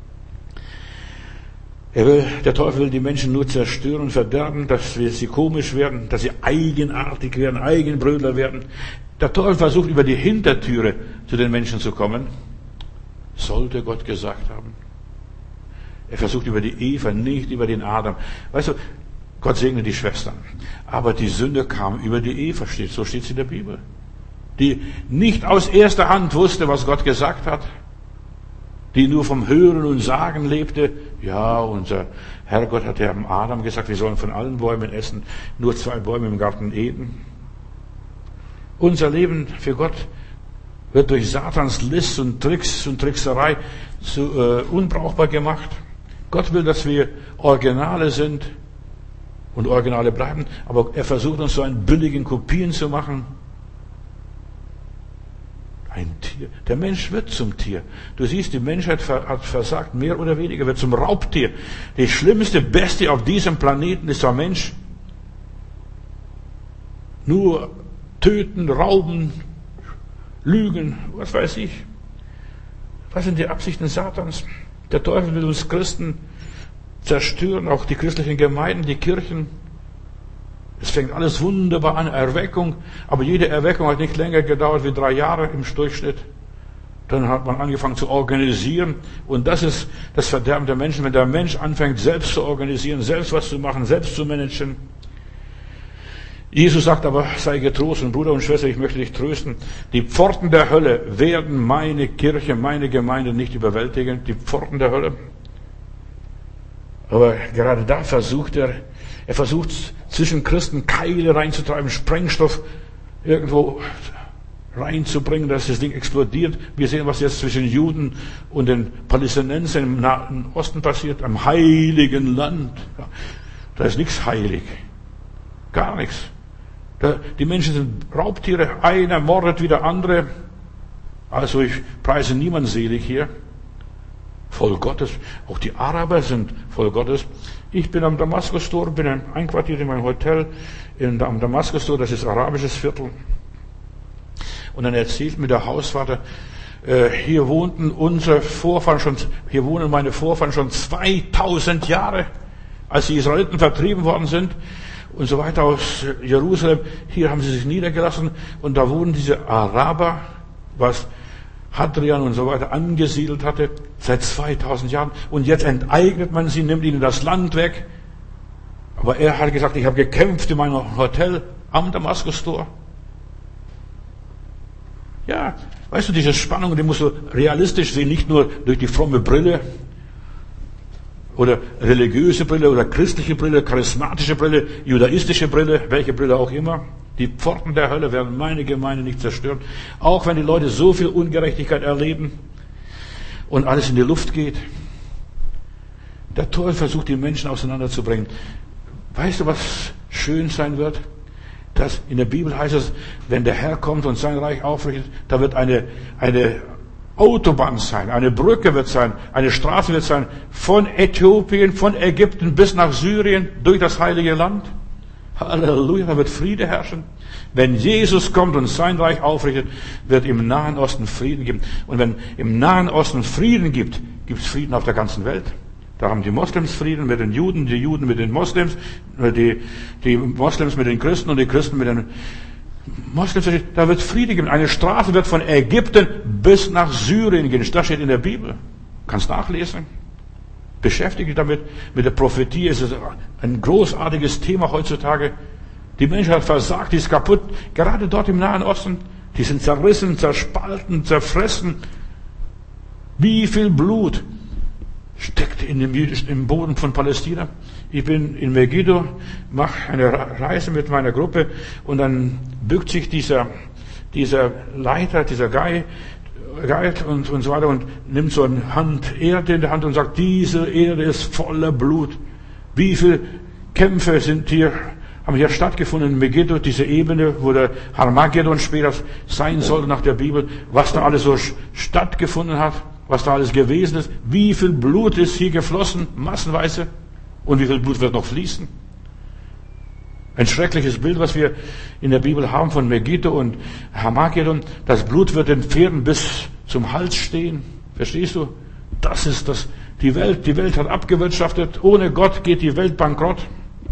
Er will, der Teufel will die Menschen nur zerstören, verderben, dass wir sie komisch werden, dass sie eigenartig werden, Eigenbrötler werden. Der Teufel versucht über die Hintertüre zu den Menschen zu kommen. Sollte Gott gesagt haben. Er versucht über die Eva, nicht über den Adam. Weißt du, Gott segne die Schwestern. Aber die Sünde kam über die Eva, steht, so steht es in der Bibel. Die nicht aus erster Hand wusste, was Gott gesagt hat. Die nur vom Hören und Sagen lebte. Ja, unser Herrgott hat ja am Adam gesagt, wir sollen von allen Bäumen essen, nur zwei Bäume im Garten Eden. Unser Leben für Gott wird durch Satans List und Tricks und Trickserei zu, äh, unbrauchbar gemacht. Gott will, dass wir Originale sind und Originale bleiben, aber er versucht uns so einen billigen Kopien zu machen. Ein Tier. Der Mensch wird zum Tier. Du siehst, die Menschheit hat versagt, mehr oder weniger, wird zum Raubtier. Die schlimmste Bestie auf diesem Planeten ist der Mensch. Nur töten, rauben, lügen, was weiß ich. Was sind die Absichten Satans? Der Teufel will uns Christen zerstören, auch die christlichen Gemeinden, die Kirchen. Es fängt alles wunderbar an, Erweckung, aber jede Erweckung hat nicht länger gedauert wie drei Jahre im Durchschnitt. Dann hat man angefangen zu organisieren und das ist das Verderben der Menschen, wenn der Mensch anfängt, selbst zu organisieren, selbst was zu machen, selbst zu managen. Jesus sagt aber, sei getrost und Bruder und Schwester, ich möchte dich trösten. Die Pforten der Hölle werden meine Kirche, meine Gemeinde nicht überwältigen. Die Pforten der Hölle. Aber gerade da versucht er, er versucht zwischen Christen Keile reinzutreiben, Sprengstoff irgendwo reinzubringen, dass das Ding explodiert. Wir sehen, was jetzt zwischen Juden und den Palästinensern im Nahen Osten passiert, am heiligen Land. Da ist nichts heilig. Gar nichts. Die Menschen sind Raubtiere, einer mordet wie der andere. Also ich preise niemand selig hier. Voll Gottes. Auch die Araber sind voll Gottes. Ich bin am Damaskustor, bin einquartiert in meinem Hotel in, am Damaskustor, das ist arabisches Viertel. Und dann erzählt mir der Hausvater, äh, hier wohnten unsere Vorfahren schon, hier wohnen meine Vorfahren schon zweitausend Jahre, als die Israeliten vertrieben worden sind. und so weiter aus Jerusalem. Hier haben sie sich niedergelassen und da wurden diese Araber, was Hadrian und so weiter angesiedelt hatte, seit zweitausend Jahren. Und jetzt enteignet man sie, nimmt ihnen das Land weg. Aber er hat gesagt, ich habe gekämpft in meinem Hotel am Damaskustor. Ja, weißt du, diese Spannung, die musst du realistisch sehen, nicht nur durch die fromme Brille oder religiöse Brille oder christliche Brille, charismatische Brille, judaistische Brille, welche Brille auch immer. Die Pforten der Hölle werden meine Gemeinde nicht zerstören. Auch wenn die Leute so viel Ungerechtigkeit erleben und alles in die Luft geht. Der Teufel versucht, die Menschen auseinanderzubringen. Weißt du, was schön sein wird? Dass in der Bibel heißt es, wenn der Herr kommt und sein Reich aufrichtet, da wird eine, eine Autobahn sein, eine Brücke wird sein, eine Straße wird sein, von Äthiopien, von Ägypten bis nach Syrien, durch das heilige Land. Halleluja, da wird Friede herrschen. Wenn Jesus kommt und sein Reich aufrichtet, wird im Nahen Osten Frieden geben. Und wenn im Nahen Osten Frieden gibt, gibt es Frieden auf der ganzen Welt. Da haben die Moslems Frieden mit den Juden, die Juden mit den Moslems, die, die Moslems mit den Christen und die Christen mit den Moslems. Da wird Frieden geben. Eine Straße wird von Ägypten bis nach Syrien gehen. Das steht in der Bibel. Kannst nachlesen. Beschäftige dich damit. Mit der Prophetie ist es ein großartiges Thema heutzutage. Die Menschheit hat versagt, die ist kaputt. Gerade dort im Nahen Osten. Die sind zerrissen, zerspalten, zerfressen. Wie viel Blut steckt in dem jüdischen, im Boden von Palästina. Ich bin in Megiddo, mache eine Reise mit meiner Gruppe und dann bückt sich dieser, dieser Leiter, dieser Guide, Guide und, und so weiter und nimmt so eine Hand Erde in der Hand und sagt, diese Erde ist voller Blut. Wie viele Kämpfe sind hier, haben hier stattgefunden in Megiddo, diese Ebene, wo der Armageddon später sein soll nach der Bibel, was da alles so stattgefunden hat. Was da alles gewesen ist, wie viel Blut ist hier geflossen, massenweise, und wie viel Blut wird noch fließen. Ein schreckliches Bild, was wir in der Bibel haben von Megiddo und Armageddon. Das Blut wird den Pferden bis zum Hals stehen. Verstehst du? Das ist das, die Welt. Die Welt hat abgewirtschaftet. Ohne Gott geht die Welt bankrott.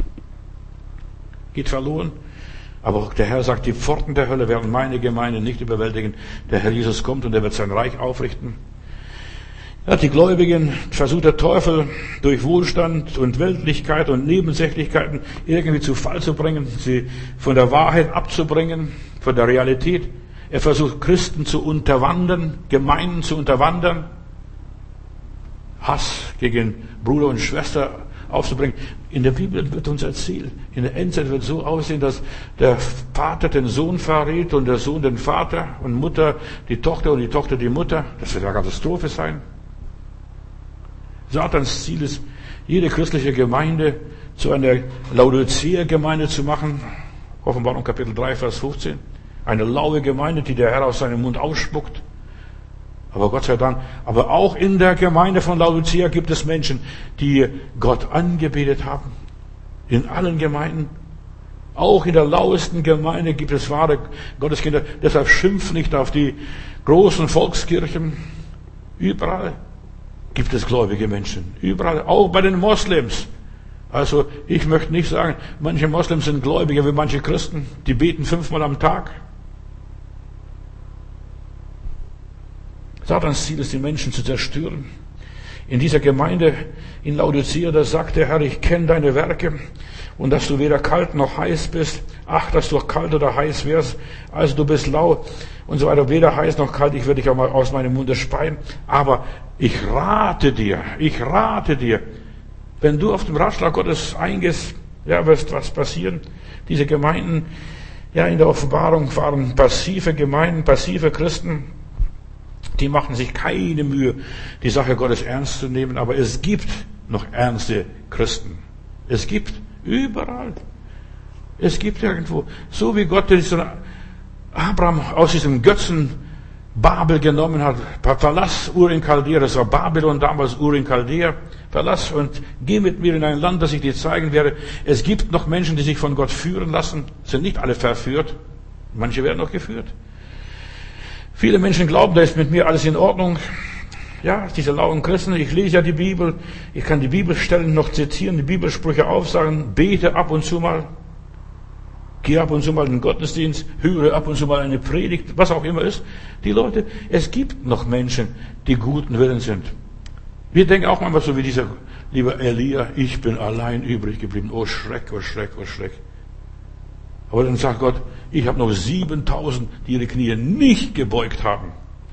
Geht verloren. Aber der Herr sagt, die Pforten der Hölle werden meine Gemeinde nicht überwältigen. Der Herr Jesus kommt und er wird sein Reich aufrichten. Ja, die Gläubigen versucht der Teufel durch Wohlstand und Weltlichkeit und Nebensächlichkeiten irgendwie zu Fall zu bringen, sie von der Wahrheit abzubringen, von der Realität. Er versucht Christen zu unterwandern, Gemeinden zu unterwandern, Hass gegen Bruder und Schwester aufzubringen. In der Bibel wird uns erzählt, in der Endzeit wird so aussehen, dass der Vater den Sohn verrät und der Sohn den Vater und Mutter die Tochter und die Tochter die Mutter. Das wird eine Katastrophe sein. Satans Ziel ist, jede christliche Gemeinde zu einer Laodicea-Gemeinde zu machen. Offenbarung Kapitel drei, Vers fünfzehn. Eine laue Gemeinde, die der Herr aus seinem Mund ausspuckt. Aber Gott sei Dank, aber auch in der Gemeinde von Laodicea gibt es Menschen, die Gott angebetet haben. In allen Gemeinden. Auch in der lauesten Gemeinde gibt es wahre Gotteskinder. Deshalb schimpft nicht auf die großen Volkskirchen. Überall gibt es gläubige Menschen. Überall, auch bei den Moslems. Also ich möchte nicht sagen, manche Moslems sind gläubiger wie manche Christen. Die beten fünfmal am Tag. Satans Ziel ist, die Menschen zu zerstören. In dieser Gemeinde in Laodicea, da sagt der Herr, ich kenne deine Werke und dass du weder kalt noch heiß bist. Ach, dass du kalt oder heiß wärst. Also du bist lau und so weiter. Weder heiß noch kalt, ich werde dich auch mal aus meinem Munde speien. Aber ich rate dir, ich rate dir, wenn du auf den Ratschlag Gottes eingehst, ja, wird was passieren. Diese Gemeinden, ja, in der Offenbarung waren passive Gemeinden, passive Christen. Die machen sich keine Mühe, die Sache Gottes ernst zu nehmen. Aber es gibt noch ernste Christen. Es gibt überall. Es gibt irgendwo. So wie Gott diesen Abraham aus diesem Götzen Babel genommen hat. Verlass Ur in Chaldea. Das war Babylon damals, Ur in Chaldea. Verlass und geh mit mir in ein Land, das ich dir zeigen werde. Es gibt noch Menschen, die sich von Gott führen lassen. Sind nicht alle verführt. Manche werden noch geführt. Viele Menschen glauben, da ist mit mir alles in Ordnung. Ja, diese lauen Christen, ich lese ja die Bibel, ich kann die Bibelstellen noch zitieren, die Bibelsprüche aufsagen, bete ab und zu mal. Geh ab und zu mal in den Gottesdienst, höre ab und zu mal eine Predigt, was auch immer ist. Die Leute, es gibt noch Menschen, die guten Willen sind. Wir denken auch manchmal so wie dieser lieber Elia, ich bin allein übrig geblieben. Oh Schreck, oh Schreck, oh Schreck. Aber dann sagt Gott, ich habe noch siebentausend, die ihre Knie nicht gebeugt haben.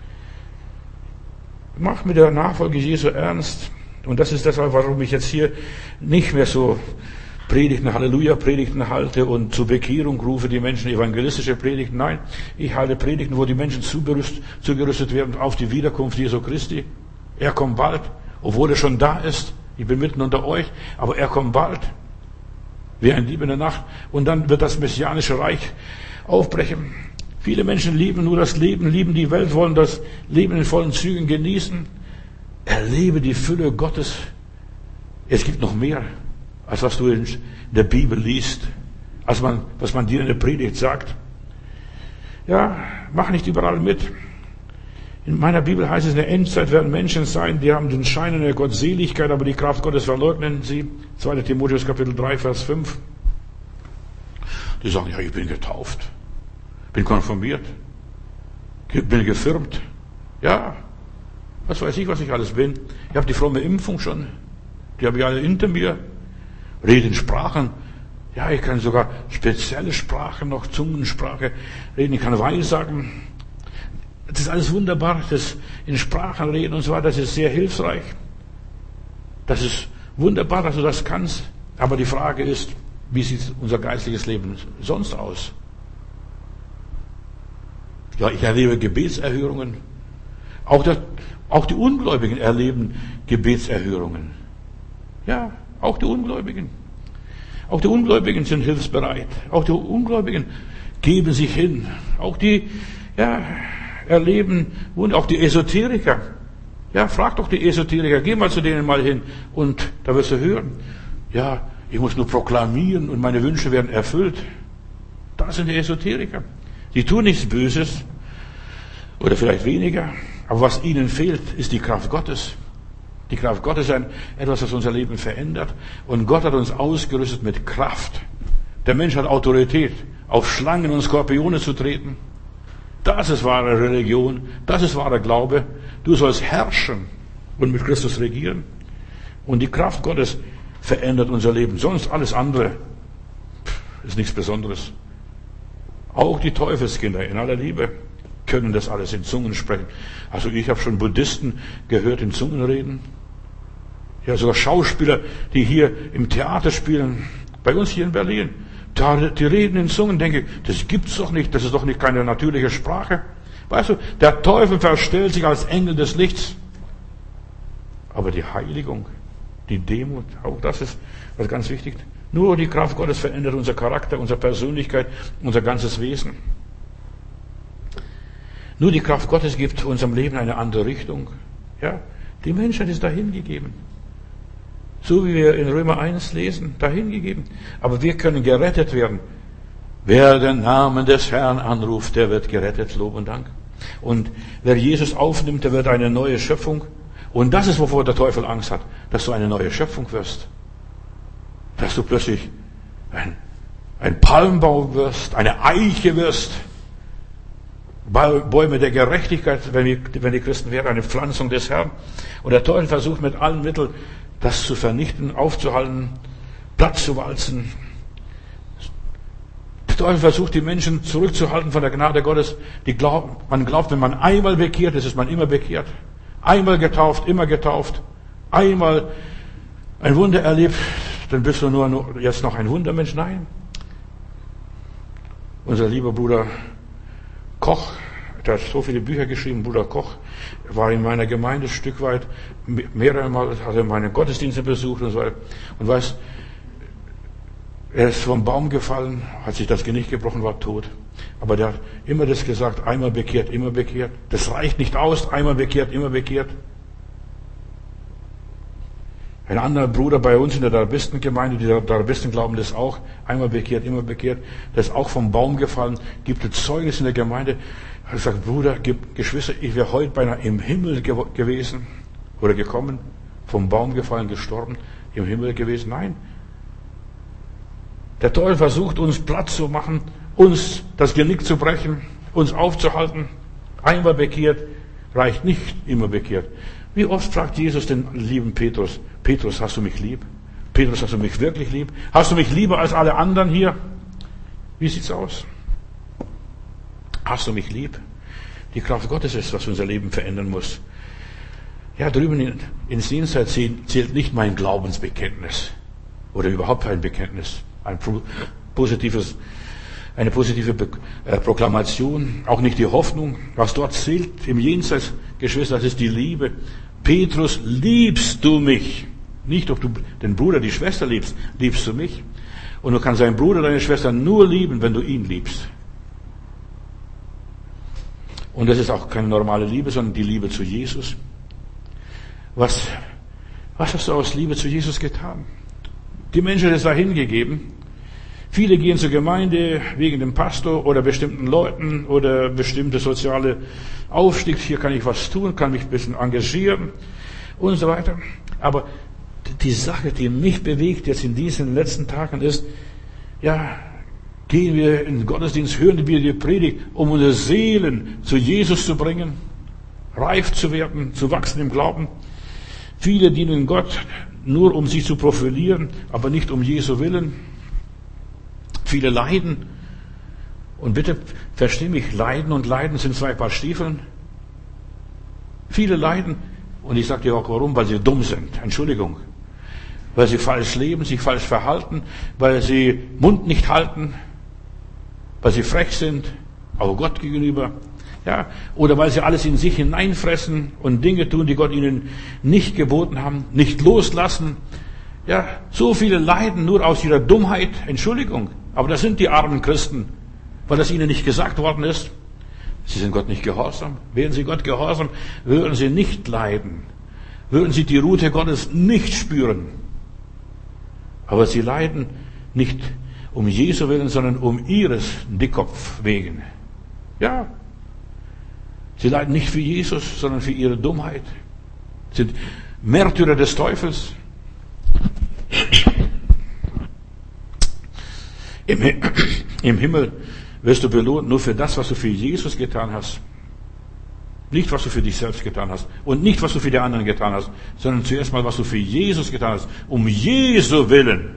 Mach mit der Nachfolge Jesu ernst. Und das ist das, warum ich jetzt hier nicht mehr so Predigten, Halleluja-Predigten halte und zur Bekehrung rufe die Menschen, evangelistische Predigten. Nein, ich halte Predigten, wo die Menschen zugerüstet werden auf die Wiederkunft Jesu Christi. Er kommt bald, obwohl er schon da ist. Ich bin mitten unter euch, aber er kommt bald. Wie ein Dieb in der Nacht. Und dann wird das messianische Reich aufbrechen. Viele Menschen lieben nur das Leben, lieben die Welt, wollen das Leben in vollen Zügen genießen. Erlebe die Fülle Gottes. Es gibt noch mehr, als was du in der Bibel liest, als man, was man dir in der Predigt sagt. Ja, mach nicht überall mit. In meiner Bibel heißt es, in der Endzeit werden Menschen sein, die haben den Schein einer Gottseligkeit, aber die Kraft Gottes verleugnen sie. zweiter Timotheus Kapitel drei, Vers fünf. Die sagen, ja, ich bin getauft, bin konfirmiert, bin gefirmt. Ja, was weiß ich, was ich alles bin. Ich habe die fromme Impfung schon, die habe ich alle hinter mir. Rede in Sprachen. Ja, ich kann sogar spezielle Sprachen, noch Zungensprache reden. Ich kann Weissagen. Das ist alles wunderbar, das in Sprachen reden und so weiter, das ist sehr hilfreich. Das ist wunderbar, dass du das kannst. Aber die Frage ist, wie sieht unser geistliches Leben sonst aus? Ja, ich erlebe Gebetserhörungen. Auch, das, auch die Ungläubigen erleben Gebetserhörungen. Ja, auch die Ungläubigen. Auch die Ungläubigen sind hilfsbereit. Auch die Ungläubigen geben sich hin. Auch die, ja, erleben, und auch die Esoteriker. Ja, frag doch die Esoteriker, geh mal zu denen mal hin und da wirst du hören, ja, ich muss nur proklamieren und meine Wünsche werden erfüllt. Das sind die Esoteriker. Die tun nichts Böses oder vielleicht weniger, aber was ihnen fehlt, ist die Kraft Gottes. Die Kraft Gottes ist ein, etwas, das unser Leben verändert, und Gott hat uns ausgerüstet mit Kraft. Der Mensch hat Autorität, auf Schlangen und Skorpione zu treten. Das ist wahre Religion, das ist wahrer Glaube. Du sollst herrschen und mit Christus regieren. Und die Kraft Gottes verändert unser Leben. Sonst alles andere ist nichts Besonderes. Auch die Teufelskinder in aller Liebe können das alles in Zungen sprechen. Also ich habe schon Buddhisten gehört in Zungen reden. Ja, sogar Schauspieler, die hier im Theater spielen, bei uns hier in Berlin. Die reden in Zungen, denke ich, das gibt's doch nicht, das ist doch nicht keine natürliche Sprache. Weißt du, der Teufel verstellt sich als Engel des Lichts. Aber die Heiligung, die Demut, auch das ist was ganz wichtig. Nur die Kraft Gottes verändert unser Charakter, unsere Persönlichkeit, unser ganzes Wesen. Nur die Kraft Gottes gibt unserem Leben eine andere Richtung. Ja, die Menschheit ist dahingegeben. So wie wir in Römer eins lesen, dahingegeben. Aber wir können gerettet werden. Wer den Namen des Herrn anruft, der wird gerettet, Lob und Dank. Und wer Jesus aufnimmt, der wird eine neue Schöpfung. Und das ist, wovor der Teufel Angst hat, dass du eine neue Schöpfung wirst. Dass du plötzlich ein, ein Palmbaum wirst, eine Eiche wirst. Bäume der Gerechtigkeit, wenn, wir, wenn die Christen wären, eine Pflanzung des Herrn. Und der Teufel versucht mit allen Mitteln, das zu vernichten, aufzuhalten, platt zu walzen. Der Teufel versucht, die Menschen zurückzuhalten von der Gnade Gottes. Die glauben, man glaubt, wenn man einmal bekehrt ist, ist man immer bekehrt. Einmal getauft, immer getauft. Einmal ein Wunder erlebt, dann bist du nur jetzt noch ein Wundermensch. Nein. Unser lieber Bruder Koch, der hat so viele Bücher geschrieben, Bruder Koch, war in meiner Gemeinde ein Stück weit, mehrere Mal hat er meine Gottesdienste besucht und so weiter. Und weiß, er ist vom Baum gefallen, hat sich das Genick gebrochen, war tot. Aber der hat immer das gesagt, einmal bekehrt, immer bekehrt. Das reicht nicht aus, einmal bekehrt, immer bekehrt. Ein anderer Bruder bei uns in der Darbistengemeinde, die Darbisten glauben das auch, einmal bekehrt, immer bekehrt, der ist auch vom Baum gefallen, gibt ein Zeugnis in der Gemeinde. Er sagt, Bruder, Geschwister, ich wäre heute beinahe im Himmel ge- gewesen oder gekommen, vom Baum gefallen, gestorben, im Himmel gewesen. Nein. Der Teufel versucht, uns Platz zu machen, uns das Genick zu brechen, uns aufzuhalten. Einmal bekehrt reicht nicht, immer bekehrt. Wie oft fragt Jesus den lieben Petrus, Petrus, hast du mich lieb? Petrus, hast du mich wirklich lieb? Hast du mich lieber als alle anderen hier? Wie sieht's aus? Hast du mich lieb? Die Kraft Gottes ist, was unser Leben verändern muss. Ja, drüben ins Jenseits zählt nicht mein Glaubensbekenntnis oder überhaupt ein Bekenntnis, ein positives, eine positive Proklamation, auch nicht die Hoffnung. Was dort zählt im Jenseits, Geschwister, das ist die Liebe. Petrus, liebst du mich? Nicht, ob du den Bruder, die Schwester liebst, liebst du mich? Und du kannst deinen Bruder, deine Schwester nur lieben, wenn du ihn liebst. Und das ist auch keine normale Liebe, sondern die Liebe zu Jesus. Was, was hast du aus Liebe zu Jesus getan? Die Menschen ist da hingegeben. Viele gehen zur Gemeinde wegen dem Pastor oder bestimmten Leuten oder bestimmte soziale Aufstieg. Hier kann ich was tun, kann mich ein bisschen engagieren und so weiter. Aber die Sache, die mich bewegt jetzt in diesen letzten Tagen ist, ja, gehen wir in den Gottesdienst, hören wir die Predigt, um unsere Seelen zu Jesus zu bringen, reif zu werden, zu wachsen im Glauben. Viele dienen Gott nur, um sich zu profilieren, aber nicht um Jesu Willen. Viele leiden. Und bitte, versteh mich, Leiden und Leiden sind zwei Paar Stiefeln. Viele leiden. Und ich sage dir auch warum, weil sie dumm sind. Entschuldigung. Weil sie falsch leben, sich falsch verhalten, weil sie Mund nicht halten, weil sie frech sind, auch Gott gegenüber. Ja, oder weil sie alles in sich hineinfressen und Dinge tun, die Gott ihnen nicht geboten haben, nicht loslassen. Ja, so viele leiden nur aus ihrer Dummheit. Entschuldigung, aber das sind die armen Christen, weil das ihnen nicht gesagt worden ist. Sie sind Gott nicht gehorsam. Wären sie Gott gehorsam, würden sie nicht leiden, würden sie die Rute Gottes nicht spüren. Aber sie leiden nicht um Jesu willen, sondern um ihres Dickkopf wegen. Ja, sie leiden nicht für Jesus, sondern für ihre Dummheit. Sind Märtyrer des Teufels. Im, Im Himmel wirst du belohnt nur für das, was du für Jesus getan hast. Nicht, was du für dich selbst getan hast. Und nicht, was du für die anderen getan hast. Sondern zuerst mal, was du für Jesus getan hast. Um Jesu willen.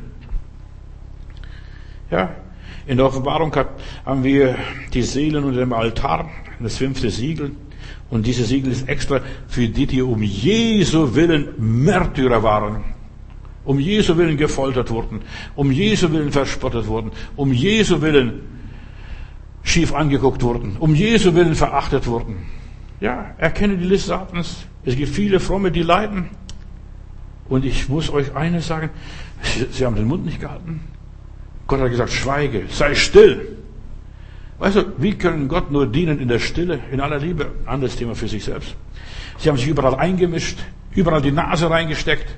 Ja, in der Offenbarung haben wir die Seelen unter dem Altar, das fünfte Siegel. Und dieses Siegel ist extra für die, die um Jesu willen Märtyrer waren. Um Jesu willen gefoltert wurden. Um Jesu willen verspottet wurden. Um Jesu willen schief angeguckt wurden. Um Jesu willen verachtet wurden. Ja, erkenne die List Satans. Es gibt viele Fromme, die leiden. Und ich muss euch eines sagen, sie, sie haben den Mund nicht gehalten. Gott hat gesagt, schweige, sei still. Weißt du, wie können Gott nur dienen in der Stille, in aller Liebe? Anderes Thema für sich selbst. Sie haben sich überall eingemischt, überall die Nase reingesteckt.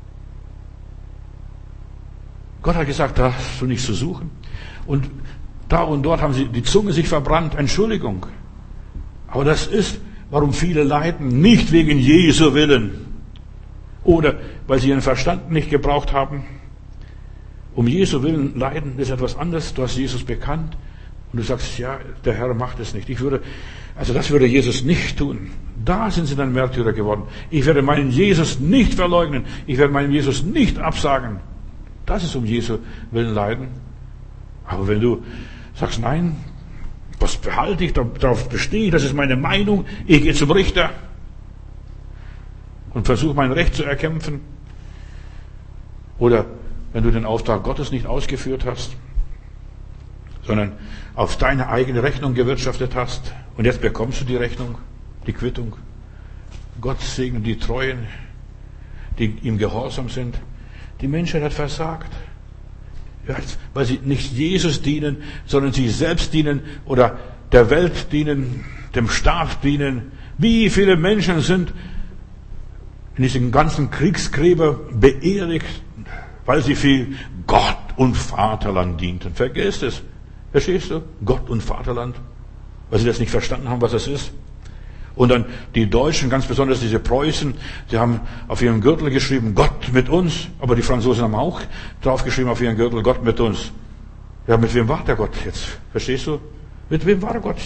Gott hat gesagt, da hast du nichts zu suchen. Und da und dort haben sie die Zunge sich verbrannt. Entschuldigung. Aber das ist, warum viele leiden, nicht wegen Jesu willen. Oder weil sie ihren Verstand nicht gebraucht haben. Um Jesu willen leiden ist etwas anderes. Du hast Jesus bekannt. Und du sagst, ja, der Herr macht es nicht. Ich würde, also das würde Jesus nicht tun. Da sind sie dann Märtyrer geworden. Ich werde meinen Jesus nicht verleugnen. Ich werde meinen Jesus nicht absagen. Das ist um Jesu willen leiden. Aber wenn du sagst, nein, was behalte ich, darauf bestehe ich, das ist meine Meinung, ich gehe zum Richter und versuche mein Recht zu erkämpfen. Oder wenn du den Auftrag Gottes nicht ausgeführt hast, sondern auf deine eigene Rechnung gewirtschaftet hast und jetzt bekommst du die Rechnung, die Quittung. Gott segne die Treuen, die ihm gehorsam sind. Die Menschheit hat versagt, weil sie nicht Jesus dienen, sondern sie selbst dienen oder der Welt dienen, dem Staat dienen. Wie viele Menschen sind in diesem ganzen Kriegsgräber beerdigt, weil sie für Gott und Vaterland dienten. Vergiss es. Verstehst du? Gott und Vaterland. Weil sie das nicht verstanden haben, was das ist. Und dann die Deutschen, ganz besonders diese Preußen, die haben auf ihrem Gürtel geschrieben, Gott mit uns. Aber die Franzosen haben auch draufgeschrieben auf ihren Gürtel, Gott mit uns. Ja, mit wem war der Gott jetzt? Verstehst du? Mit wem war Gott?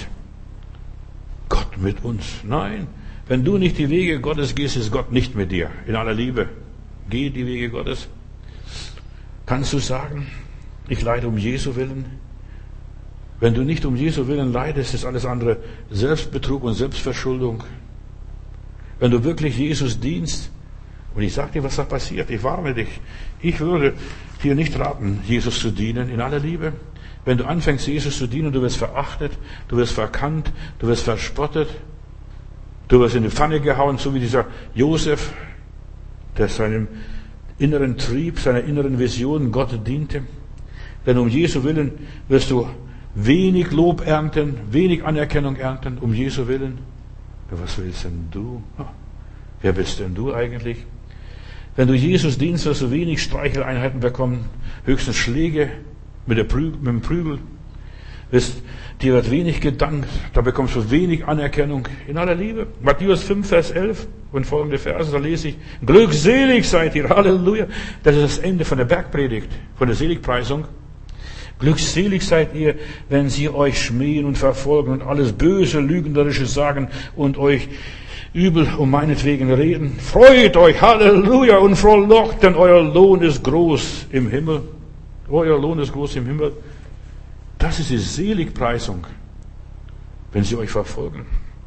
Gott mit uns. Nein. Wenn du nicht die Wege Gottes gehst, ist Gott nicht mit dir. In aller Liebe. Geh die Wege Gottes. Kannst du sagen, ich leide um Jesu Willen? Wenn du nicht um Jesu Willen leidest, ist alles andere Selbstbetrug und Selbstverschuldung. Wenn du wirklich Jesus dienst, und ich sage dir, was da passiert, ich warne dich, ich würde dir nicht raten, Jesus zu dienen, in aller Liebe. Wenn du anfängst, Jesus zu dienen, du wirst verachtet, du wirst verkannt, du wirst verspottet, du wirst in die Pfanne gehauen, so wie dieser Josef, der seinem inneren Trieb, seiner inneren Vision Gott diente. Denn um Jesu Willen wirst du wenig Lob ernten, wenig Anerkennung ernten, um Jesu Willen. Ja, was willst denn du? Wer bist denn du eigentlich? Wenn du Jesus dienst, wirst du wenig Streicheleinheiten bekommen, höchstens Schläge mit, der Prügel, mit dem Prügel. Wirst, dir wird wenig gedankt, da bekommst du wenig Anerkennung, in aller Liebe. Matthäus fünf, Vers elf und folgende Verse, da lese ich, glückselig seid ihr, Halleluja. Das ist das Ende von der Bergpredigt, von der Seligpreisung. Glückselig seid ihr, wenn sie euch schmähen und verfolgen und alles böse, lügnerische sagen und euch übel um meinetwegen reden. Freut euch, Halleluja, und frohlockt, denn euer Lohn ist groß im Himmel. Euer Lohn ist groß im Himmel. Das ist die Seligpreisung, wenn sie euch verfolgen.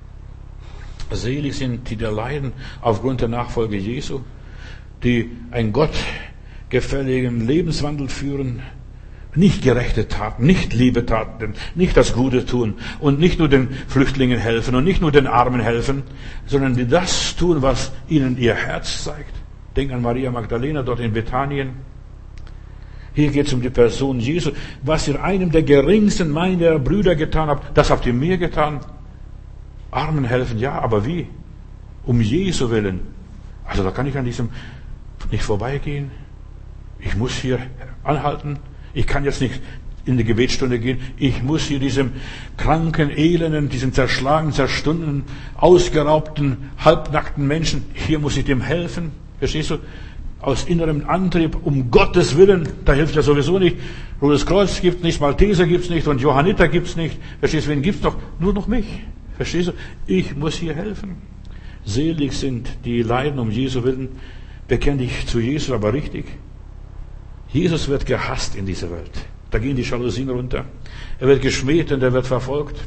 Selig sind die, die leiden aufgrund der Nachfolge Jesu, die einen gottgefälligen Lebenswandel führen, nicht gerechte Taten, nicht Liebetaten, nicht das Gute tun und nicht nur den Flüchtlingen helfen und nicht nur den Armen helfen, sondern die das tun, was ihnen ihr Herz zeigt. Denk an Maria Magdalena dort in Bethanien. Hier geht es um die Person Jesu. Was ihr einem der geringsten meiner Brüder getan habt, das habt ihr mir getan. Armen helfen, ja, aber wie? Um Jesu Willen. Also da kann ich an diesem nicht vorbeigehen. Ich muss hier anhalten. Ich kann jetzt nicht in die Gebetsstunde gehen. Ich muss hier diesem kranken, elenden, diesem zerschlagenen, zerstundenen, ausgeraubten, halbnackten Menschen, hier muss ich dem helfen. Verstehst du? Aus innerem Antrieb, um Gottes Willen, da hilft ja sowieso nicht. Rotes Kreuz gibt's nicht, Malteser gibt's nicht und Johanniter gibt's nicht. Verstehst du, wen gibt's noch? Nur noch mich. Verstehst du? Ich muss hier helfen. Selig sind die leiden um Jesu Willen. Bekenn dich zu Jesus, aber richtig. Jesus wird gehasst in dieser Welt. Da gehen die Jalousien runter. Er wird geschmäht und er wird verfolgt.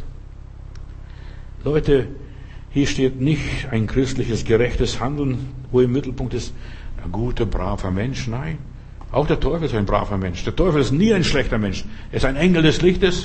Leute, hier steht nicht ein christliches, gerechtes Handeln, wo im Mittelpunkt ist, ein guter, braver Mensch. Nein. Auch der Teufel ist ein braver Mensch. Der Teufel ist nie ein schlechter Mensch. Er ist ein Engel des Lichtes.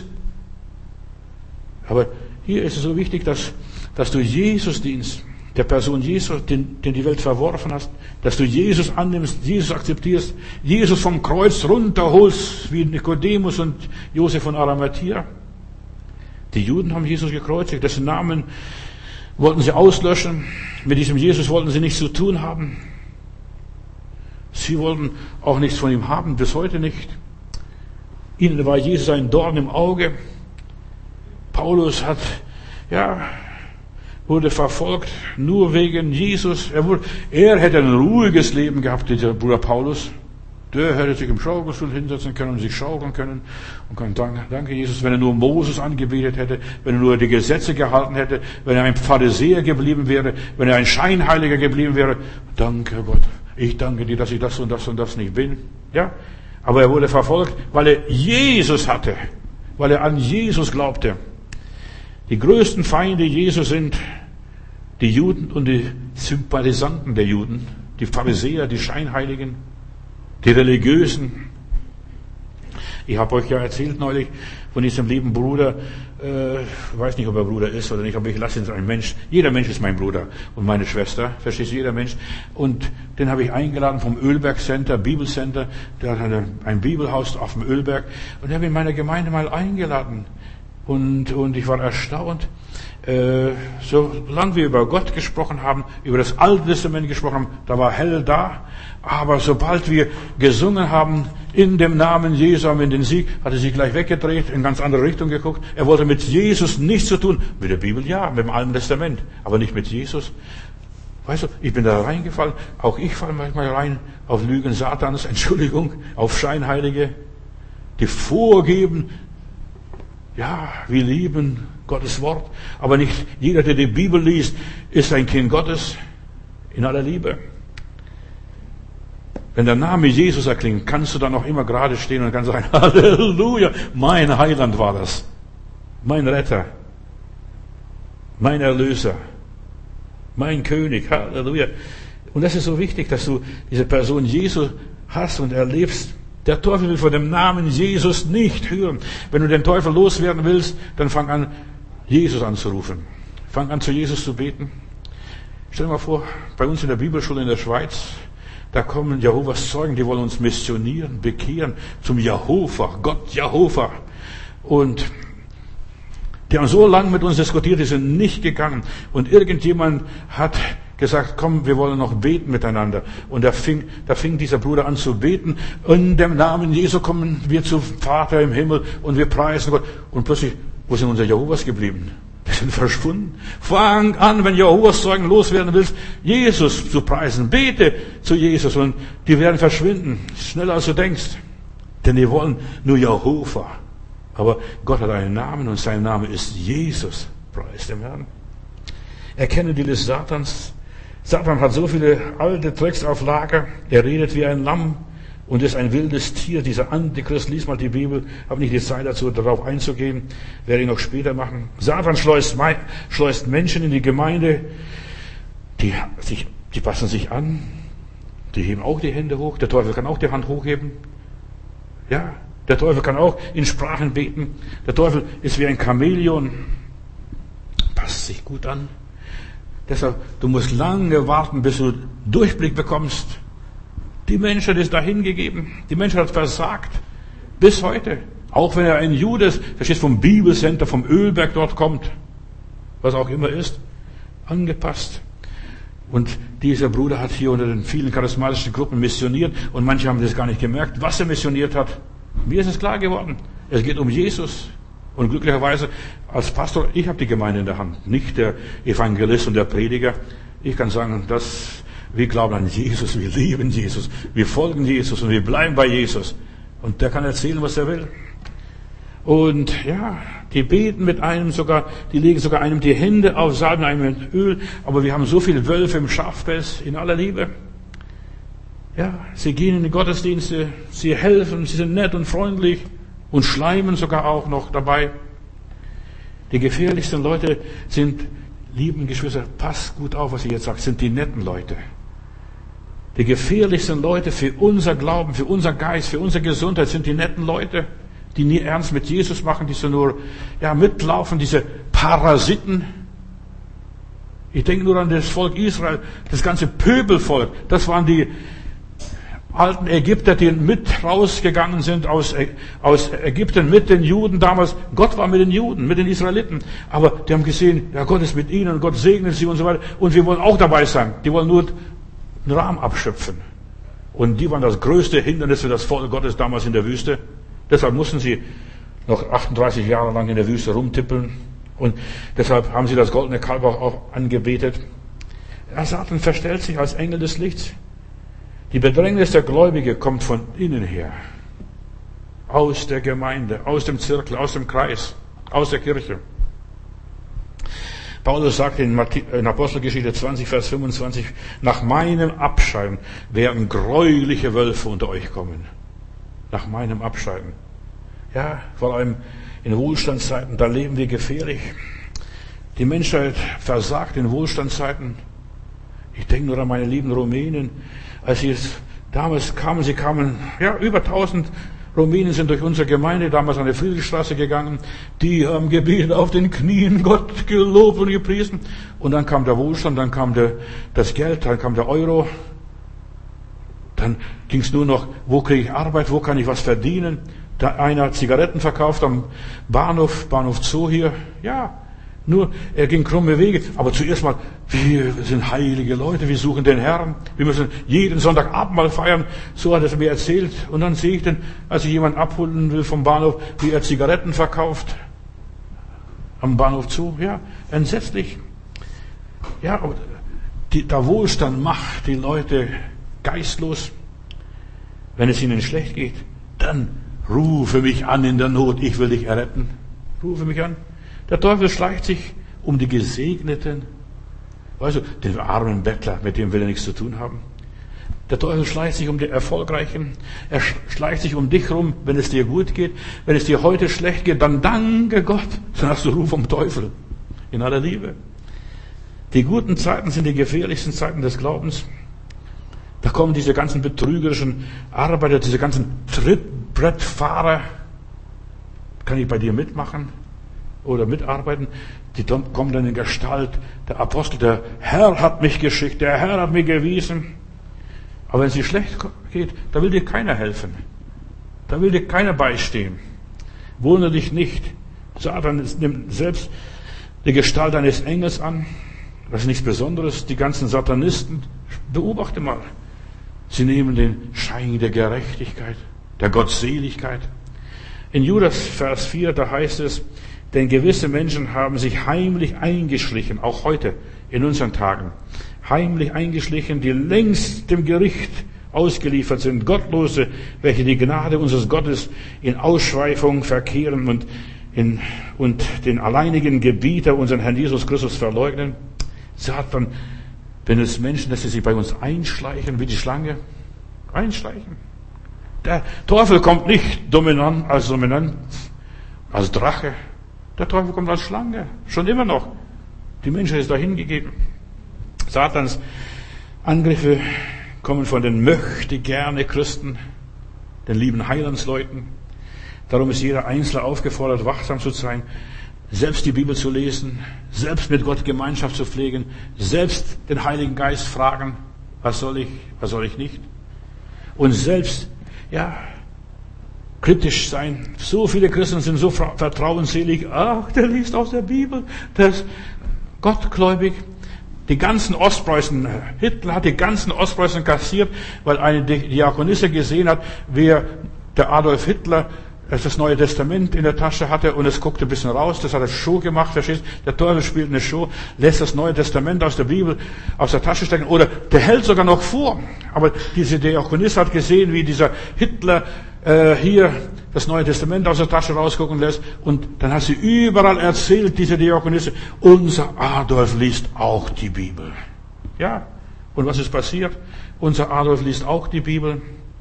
Aber hier ist es so wichtig, dass, dass du Jesus dienst. Der Person Jesus, den, den die Welt verworfen hast, dass du Jesus annimmst, Jesus akzeptierst, Jesus vom Kreuz runterholst, wie Nikodemus und Josef von Arimathea. Die Juden haben Jesus gekreuzigt, dessen Namen wollten sie auslöschen, mit diesem Jesus wollten sie nichts zu tun haben. Sie wollten auch nichts von ihm haben, bis heute nicht. Ihnen war Jesus ein Dorn im Auge. Paulus hat, ja, wurde verfolgt, nur wegen Jesus. Er, wurde, er hätte ein ruhiges Leben gehabt, dieser Bruder Paulus. Der hätte sich im Schaukelstuhl hinsetzen können und sich schaukeln können. Und kann danke, danke Jesus, wenn er nur Moses angebetet hätte, wenn er nur die Gesetze gehalten hätte, wenn er ein Pharisäer geblieben wäre, wenn er ein Scheinheiliger geblieben wäre. Danke Gott, ich danke dir, dass ich das und das und das nicht bin. Ja, aber er wurde verfolgt, weil er Jesus hatte, weil er an Jesus glaubte. Die größten Feinde Jesu sind die Juden und die Sympathisanten der Juden, die Pharisäer, die Scheinheiligen, die Religiösen. Ich habe euch ja erzählt neulich von diesem lieben Bruder, äh, ich weiß nicht, ob er Bruder ist oder nicht, aber ich lasse ihn ein Mensch. Jeder Mensch ist mein Bruder und meine Schwester, verstehst du, jeder Mensch. Und den habe ich eingeladen vom Ölberg Center, Bibelcenter, der hat ein Bibelhaus auf dem Ölberg und der habe in meiner Gemeinde mal eingeladen. Und, und ich war erstaunt, äh, solange wir über Gott gesprochen haben, über das Alte Testament gesprochen haben, da war hell da. Aber sobald wir gesungen haben, in dem Namen Jesu haben wir den Sieg, hat er sich gleich weggedreht, in ganz andere Richtung geguckt. Er wollte mit Jesus nichts zu tun. Mit der Bibel ja, mit dem Alten Testament, aber nicht mit Jesus. Weißt du, ich bin da reingefallen. Auch ich falle manchmal rein auf Lügen Satans, Entschuldigung, auf Scheinheilige. die vorgeben, ja, wir lieben Gottes Wort, aber nicht jeder, der die Bibel liest, ist ein Kind Gottes in aller Liebe. Wenn der Name Jesus erklingt, kannst du dann noch immer gerade stehen und kannst sagen, Halleluja, mein Heiland war das, mein Retter, mein Erlöser, mein König, Halleluja. Und das ist so wichtig, dass du diese Person Jesus hast und erlebst. Der Teufel will von dem Namen Jesus nicht hören. Wenn du den Teufel loswerden willst, dann fang an, Jesus anzurufen. Fang an, zu Jesus zu beten. Stell dir mal vor, bei uns in der Bibelschule in der Schweiz, da kommen Jehovas Zeugen, die wollen uns missionieren, bekehren zum Jehova, Gott Jehova. Und die haben so lange mit uns diskutiert, die sind nicht gegangen. Und irgendjemand hat gesagt, komm, wir wollen noch beten miteinander. Und da fing, da fing dieser Bruder an zu beten. In dem Namen Jesu kommen wir zum Vater im Himmel und wir preisen Gott. Und plötzlich, wo sind unsere Jehovas geblieben? Die sind verschwunden. Fang an, wenn Jehovas Zeugen loswerden willst, Jesus zu preisen. Bete zu Jesus und die werden verschwinden. Schneller als du denkst. Denn die wollen nur Jehova. Aber Gott hat einen Namen und sein Name ist Jesus. Preis dem Herrn. Erkenne die List Satans. Satan hat so viele alte Tricks auf Lager. Er redet wie ein Lamm und ist ein wildes Tier. Dieser Antichrist, lies mal die Bibel. Habe nicht die Zeit dazu, darauf einzugehen. Werde ich noch später machen. Satan schleust, schleust Menschen in die Gemeinde. Die, sich, die passen sich an. Die heben auch die Hände hoch. Der Teufel kann auch die Hand hochheben. Ja, der Teufel kann auch in Sprachen beten. Der Teufel ist wie ein Chamäleon. Passt sich gut an. Deshalb, du musst lange warten, bis du Durchblick bekommst. Die Menschheit ist dahingegeben. Die Menschheit hat versagt. Bis heute. Auch wenn er ein Jude ist, verstehst, vom Bibelcenter, vom Ölberg dort kommt. Was auch immer ist. Angepasst. Und dieser Bruder hat hier unter den vielen charismatischen Gruppen missioniert. Und manche haben das gar nicht gemerkt, was er missioniert hat. Mir ist es klar geworden. Es geht um Jesus. Und glücklicherweise, als Pastor, ich habe die Gemeinde in der Hand. Nicht der Evangelist und der Prediger. Ich kann sagen, dass wir glauben an Jesus, wir lieben Jesus, wir folgen Jesus und wir bleiben bei Jesus. Und der kann erzählen, was er will. Und ja, die beten mit einem sogar, die legen sogar einem die Hände auf, salben einem mit Öl. Aber wir haben so viele Wölfe im Schafpelz in aller Liebe. Ja, sie gehen in die Gottesdienste, sie helfen, sie sind nett und freundlich und schleimen sogar auch noch dabei. Die gefährlichsten Leute sind, lieben Geschwister, passt gut auf, was ich jetzt sage, sind die netten Leute. Die gefährlichsten Leute für unser Glauben, für unser Geist, für unsere Gesundheit sind die netten Leute, die nie ernst mit Jesus machen, die so nur ja, mitlaufen, diese Parasiten. Ich denke nur an das Volk Israel, das ganze Pöbelvolk, das waren die alten Ägypter, die mit rausgegangen sind aus, aus Ägypten mit den Juden damals. Gott war mit den Juden, mit den Israeliten. Aber die haben gesehen, ja, Gott ist mit ihnen und Gott segnet sie und so weiter. Und wir wollen auch dabei sein. Die wollen nur den Rahmen abschöpfen. Und die waren das größte Hindernis für das Volk Gottes damals in der Wüste. Deshalb mussten sie noch achtunddreißig Jahre lang in der Wüste rumtippeln. Und deshalb haben sie das goldene Kalb auch angebetet. Ja, Satan verstellt sich als Engel des Lichts. Die Bedrängnis der Gläubige kommt von innen her. Aus der Gemeinde, aus dem Zirkel, aus dem Kreis, aus der Kirche. Paulus sagt in Apostelgeschichte zwanzig, Vers fünfundzwanzig, nach meinem Abscheiden werden gräuliche Wölfe unter euch kommen. Nach meinem Abscheiden. Ja, vor allem in Wohlstandszeiten, da leben wir gefährlich. Die Menschheit versagt in Wohlstandszeiten. Ich denke nur an meine lieben Rumänen. Als sie damals kamen, sie kamen, ja, über tausend Rumänen sind durch unsere Gemeinde damals an der Friedrichstraße gegangen. Die haben gebetet auf den Knien, Gott gelobt und gepriesen. Und dann kam der Wohlstand, dann kam der, das Geld, dann kam der Euro. Dann ging es nur noch, wo kriege ich Arbeit, wo kann ich was verdienen? Da einer hat Zigaretten verkauft am Bahnhof, Bahnhof Zoo hier. Ja, nur, er ging krumme Wege. Aber zuerst mal, wir sind heilige Leute, wir suchen den Herrn. Wir müssen jeden Sonntag Abendmahl feiern. So hat er es mir erzählt. Und dann sehe ich den, als ich jemanden abholen will vom Bahnhof, wie er Zigaretten verkauft. Am Bahnhof zu. Ja, entsetzlich. Ja, aber die, der Wohlstand macht die Leute geistlos. Wenn es ihnen schlecht geht, dann Rufe mich an in der Not, ich will dich erretten. Rufe mich an. Der Teufel schleicht sich um die Gesegneten. Weißt du, den armen Bettler, mit dem will er nichts zu tun haben. Der Teufel schleicht sich um die Erfolgreichen. Er schleicht sich um dich rum, wenn es dir gut geht. Wenn es dir heute schlecht geht, dann danke Gott. Dann hast du Ruf vom Teufel. In aller Liebe. Die guten Zeiten sind die gefährlichsten Zeiten des Glaubens. Da kommen diese ganzen betrügerischen Arbeiter, diese ganzen Trittbrettfahrer. Kann ich bei dir mitmachen oder mitarbeiten? Die kommen dann in Gestalt der Apostel. Der Herr hat mich geschickt, der Herr hat mich gewiesen. Aber wenn es dir schlecht geht, da will dir keiner helfen. Da will dir keiner beistehen. Wundere dich nicht. Satan nimmt selbst die Gestalt eines Engels an. Das ist nichts Besonderes. Die ganzen Satanisten, beobachte mal. Sie nehmen den Schein der Gerechtigkeit, der Gottseligkeit. In Judas Vers vier, da heißt es, denn gewisse Menschen haben sich heimlich eingeschlichen, auch heute in unseren Tagen, heimlich eingeschlichen, die längst dem Gericht ausgeliefert sind, Gottlose, welche die Gnade unseres Gottes in Ausschweifung verkehren und, in, und den alleinigen Gebieter, unseren Herrn Jesus Christus, verleugnen. Satan benutzt Menschen, dass sie sich bei uns einschleichen, wie die Schlange. Einschleichen. Der Teufel kommt nicht dominant, als dominant, als Drache. Der Teufel kommt als Schlange. Schon immer noch. Die Menschheit ist dahin gegeben. Satans Angriffe kommen von den möchte gerne Christen, den lieben Heilandsleuten. Darum ist jeder Einzelne aufgefordert, wachsam zu sein, selbst die Bibel zu lesen, selbst mit Gott Gemeinschaft zu pflegen, selbst den Heiligen Geist fragen, was soll ich, was soll ich nicht? Und selbst, ja, kritisch sein. So viele Christen sind so vertrauensselig. Ach, der liest aus der Bibel, der ist gottgläubig. Die ganzen Ostpreußen, Hitler hat die ganzen Ostpreußen kassiert, weil eine Diakonisse gesehen hat, wer der Adolf Hitler das Neue Testament in der Tasche hatte und es guckte ein bisschen raus, das hat er Show gemacht, der Teufel spielt eine Show, lässt das Neue Testament aus der Bibel aus der Tasche stecken oder der hält sogar noch vor. Aber diese Diakonisse hat gesehen, wie dieser Hitler äh, hier das Neue Testament aus der Tasche rausgucken lässt und dann hat sie überall erzählt, diese Diakonisse, unser Adolf liest auch die Bibel. Ja, und was ist passiert? Unser Adolf liest auch die Bibel.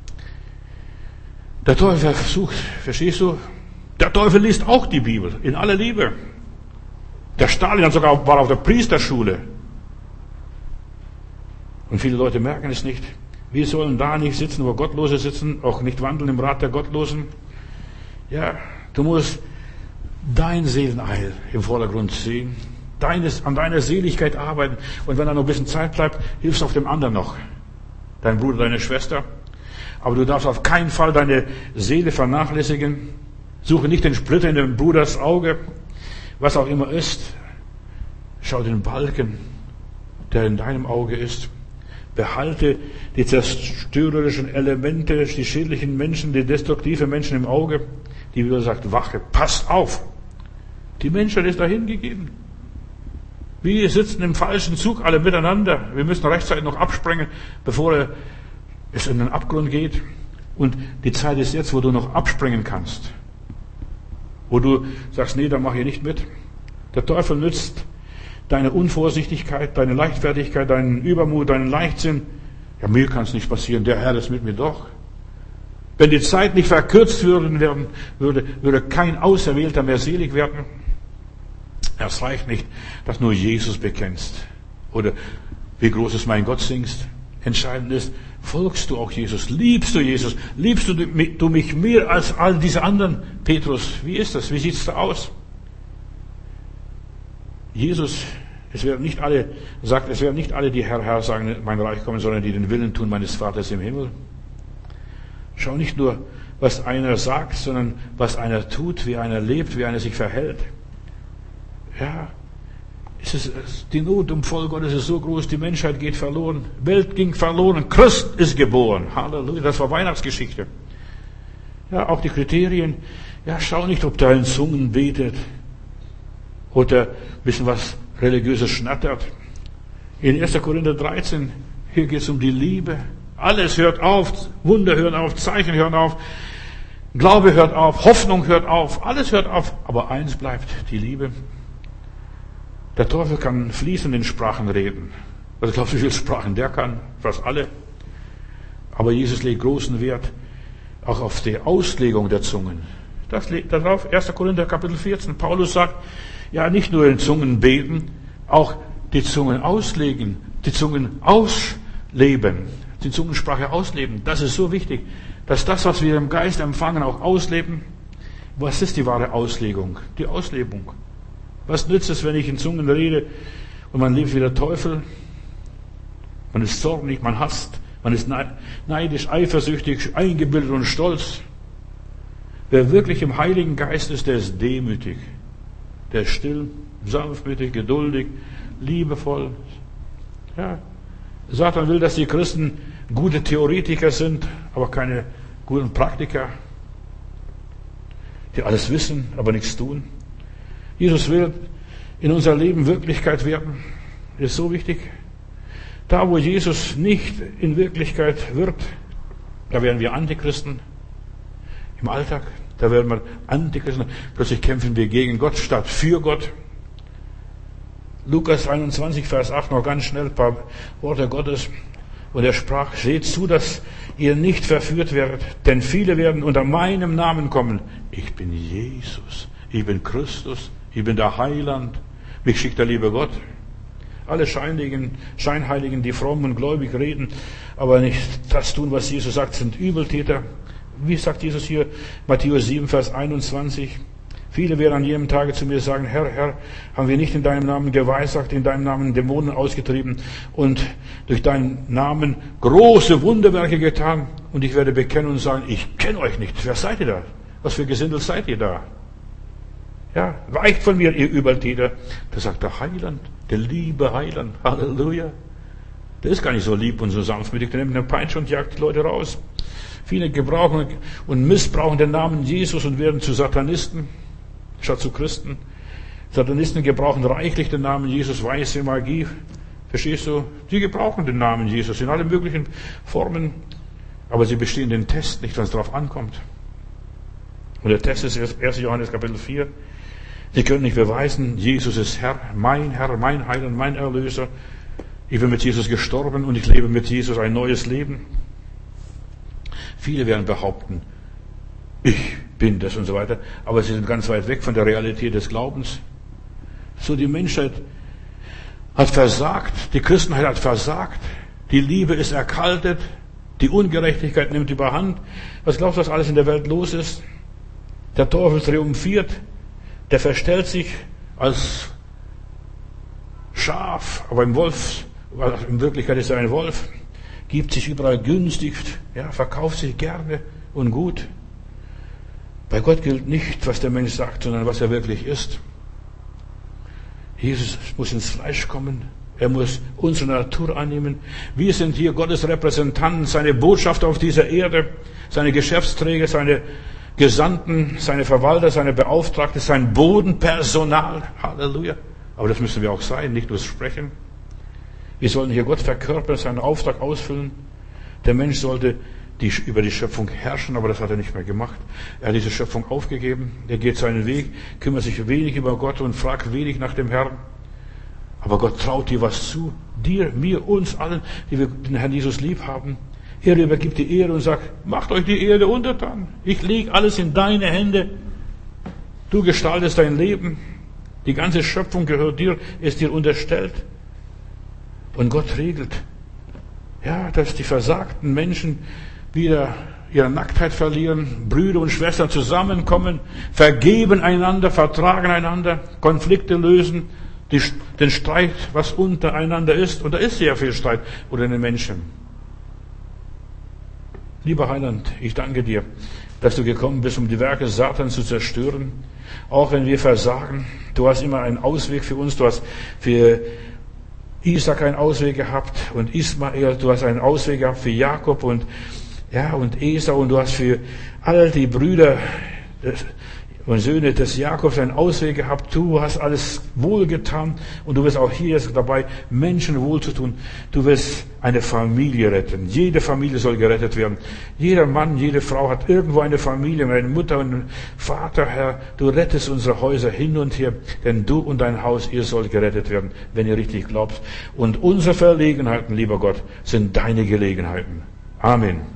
Der Teufel versucht, verstehst du? Der Teufel liest auch die Bibel, in aller Liebe. Der Stalin hat sogar, war auf der Priesterschule. Und viele Leute merken es nicht. Wir sollen da nicht sitzen, wo Gottlose sitzen, auch nicht wandeln im Rat der Gottlosen. Ja, du musst dein Seelenheil im Vordergrund sehen, deines, an deiner Seligkeit arbeiten. Und wenn da noch ein bisschen Zeit bleibt, hilfst du auf dem anderen noch. Dein Bruder, deine Schwester. Aber du darfst auf keinen Fall deine Seele vernachlässigen. Suche nicht den Splitter in dem Bruders Auge. Was auch immer ist, schau den Balken, der in deinem Auge ist. Behalte die zerstörerischen Elemente, die schädlichen Menschen, die destruktiven Menschen im Auge. Die Bibel sagt, wache, passt auf. Die Menschheit ist dahin gegeben. Wir sitzen im falschen Zug alle miteinander. Wir müssen rechtzeitig noch abspringen, bevor es in den Abgrund geht. Und die Zeit ist jetzt, wo du noch abspringen kannst. Wo du sagst, nee, da mache ich nicht mit. Der Teufel nützt deine Unvorsichtigkeit, deine Leichtfertigkeit, deinen Übermut, deinen Leichtsinn. Ja, mir kann es nicht passieren, der Herr ist mit mir doch. Wenn die Zeit nicht verkürzt werden, werden, würde, würde kein Auserwählter mehr selig werden. Es reicht nicht, dass nur Jesus bekennst. Oder wie groß ist mein Gott singst. Entscheidend ist, folgst du auch Jesus? Liebst du Jesus? Liebst du, du mich mehr als all diese anderen? Petrus, wie ist das? Wie sieht's da aus? Jesus, es werden nicht alle, sagt, es werden nicht alle, die Herr, Herr sagen, mein Reich kommen, sondern die den Willen tun meines Vaters im Himmel. Schau nicht nur, was einer sagt, sondern was einer tut, wie einer lebt, wie einer sich verhält. Ja, es ist, die Not um Volk Gottes ist so groß, die Menschheit geht verloren, Welt ging verloren, Christ ist geboren. Halleluja, das war Weihnachtsgeschichte. Ja, auch die Kriterien. Ja, schau nicht, ob der in Zungen betet oder ein bisschen was Religiöses schnattert. In erster Korinther dreizehn, hier geht es um die Liebe. Alles hört auf, Wunder hören auf, Zeichen hören auf. Glaube hört auf, Hoffnung hört auf, alles hört auf, aber eins bleibt, die Liebe. Der Teufel kann fließend in Sprachen reden. Also glaubst du, wie viele Sprachen der kann? Fast alle. Aber Jesus legt großen Wert auch auf die Auslegung der Zungen. Das liegt darauf, erster Korinther Kapitel vierzehn. Paulus sagt, ja, nicht nur in Zungen beten, auch die Zungen auslegen, die Zungen ausleben, die Zungensprache ausleben. Das ist so wichtig, dass das, was wir im Geist empfangen, auch ausleben. Was ist die wahre Auslegung? Die Auslebung. Was nützt es, wenn ich in Zungen rede und man lebt wie der Teufel? Man ist zornig, man hasst, man ist neidisch, eifersüchtig, eingebildet und stolz. Wer wirklich im Heiligen Geist ist, der ist demütig. Der ist still, sanftmütig, geduldig, liebevoll. Ja. Satan will, dass die Christen gute Theoretiker sind, aber keine guten Praktiker, die alles wissen, aber nichts tun. Jesus will in unser Leben Wirklichkeit werden. Das ist so wichtig. Da, wo Jesus nicht in Wirklichkeit wirkt, da werden wir Antichristen im Alltag. Da werden wir Antichristen. Plötzlich kämpfen wir gegen Gott statt für Gott. Lukas einundzwanzig, Vers acht, noch ganz schnell ein paar Worte Gottes. Und er sprach, seht zu, dass ihr nicht verführt werdet, denn viele werden unter meinem Namen kommen. Ich bin Jesus, ich bin Christus, ich bin der Heiland, mich schickt der liebe Gott. Alle Scheinheiligen, Scheinheiligen, die fromm und gläubig reden, aber nicht das tun, was Jesus sagt, sind Übeltäter. Wie sagt Jesus hier, Matthäus sieben, Vers einundzwanzig? Viele werden an jedem Tage zu mir sagen, Herr, Herr, haben wir nicht in deinem Namen geweissagt, in deinem Namen Dämonen ausgetrieben und durch deinen Namen große Wunderwerke getan? Und ich werde bekennen und sagen, ich kenne euch nicht. Wer seid ihr da? Was für Gesindel seid ihr da? Ja, weicht von mir, ihr Übeltäter. Da sagt der Heiland, der liebe Heiland. Halleluja. Der ist gar nicht so lieb und so sanftmütig. Der nimmt eine Peitsche und jagt die Leute raus. Viele gebrauchen und missbrauchen den Namen Jesus und werden zu Satanisten statt zu Christen. Satanisten gebrauchen reichlich den Namen Jesus, weiße Magie. Verstehst du? Die gebrauchen den Namen Jesus in allen möglichen Formen, aber sie bestehen den Test nicht, wenn es darauf ankommt. Und der Test ist erster Johannes Kapitel vier. Sie können nicht beweisen, Jesus ist Herr, mein Herr, mein Heiland, mein Erlöser. Ich bin mit Jesus gestorben und ich lebe mit Jesus ein neues Leben. Viele werden behaupten, ich bin das und so weiter, aber sie sind ganz weit weg von der Realität des Glaubens. So, die Menschheit hat versagt, die Christenheit hat versagt, die Liebe ist erkaltet, die Ungerechtigkeit nimmt überhand. Was glaubst du, was alles in der Welt los ist? Der Teufel triumphiert, der verstellt sich als Schaf, aber im Wolf, in Wirklichkeit ist er ein Wolf, gibt sich überall günstig, ja, verkauft sich gerne und gut. Bei Gott gilt nicht, was der Mensch sagt, sondern was er wirklich ist. Jesus muss ins Fleisch kommen. Er muss unsere Natur annehmen. Wir sind hier Gottes Repräsentanten, seine Botschafter auf dieser Erde, seine Geschäftsträger, seine Gesandten, seine Verwalter, seine Beauftragte, sein Bodenpersonal. Halleluja. Aber das müssen wir auch sein, nicht nur sprechen. Wir sollen hier Gott verkörpern, seinen Auftrag ausfüllen. Der Mensch sollte die, über die Schöpfung herrschen, aber das hat er nicht mehr gemacht. Er hat diese Schöpfung aufgegeben. Er geht seinen Weg, kümmert sich wenig über Gott und fragt wenig nach dem Herrn. Aber Gott traut dir was zu. Dir, mir, uns allen, die wir den Herrn Jesus lieb haben. Er übergibt die Erde und sagt, macht euch die Erde untertan. Ich lege alles in deine Hände. Du gestaltest dein Leben. Die ganze Schöpfung gehört dir, ist dir unterstellt. Und Gott regelt, ja, dass die versagten Menschen wieder ihre Nacktheit verlieren, Brüder und Schwestern zusammenkommen, vergeben einander, vertragen einander, Konflikte lösen, die, den Streit, was untereinander ist. Und da ist sehr viel Streit unter den Menschen. Lieber Heiland, ich danke dir, dass du gekommen bist, um die Werke Satans zu zerstören. Auch wenn wir versagen, du hast immer einen Ausweg für uns, du hast für Isaac einen Ausweg gehabt und Ismael, du hast einen Ausweg gehabt für Jakob und ja, und Esau und du hast für all die Brüder und Söhne des Jakobs einen Ausweg gehabt. Du hast alles wohlgetan und du wirst auch hier jetzt dabei, Menschen wohlzutun. Du wirst eine Familie retten. Jede Familie soll gerettet werden. Jeder Mann, jede Frau hat irgendwo eine Familie, eine Mutter und einen Vater, Herr. Du rettest unsere Häuser hin und her, denn du und dein Haus, ihr sollt gerettet werden, wenn ihr richtig glaubt. Und unsere Verlegenheiten, lieber Gott, sind deine Gelegenheiten. Amen.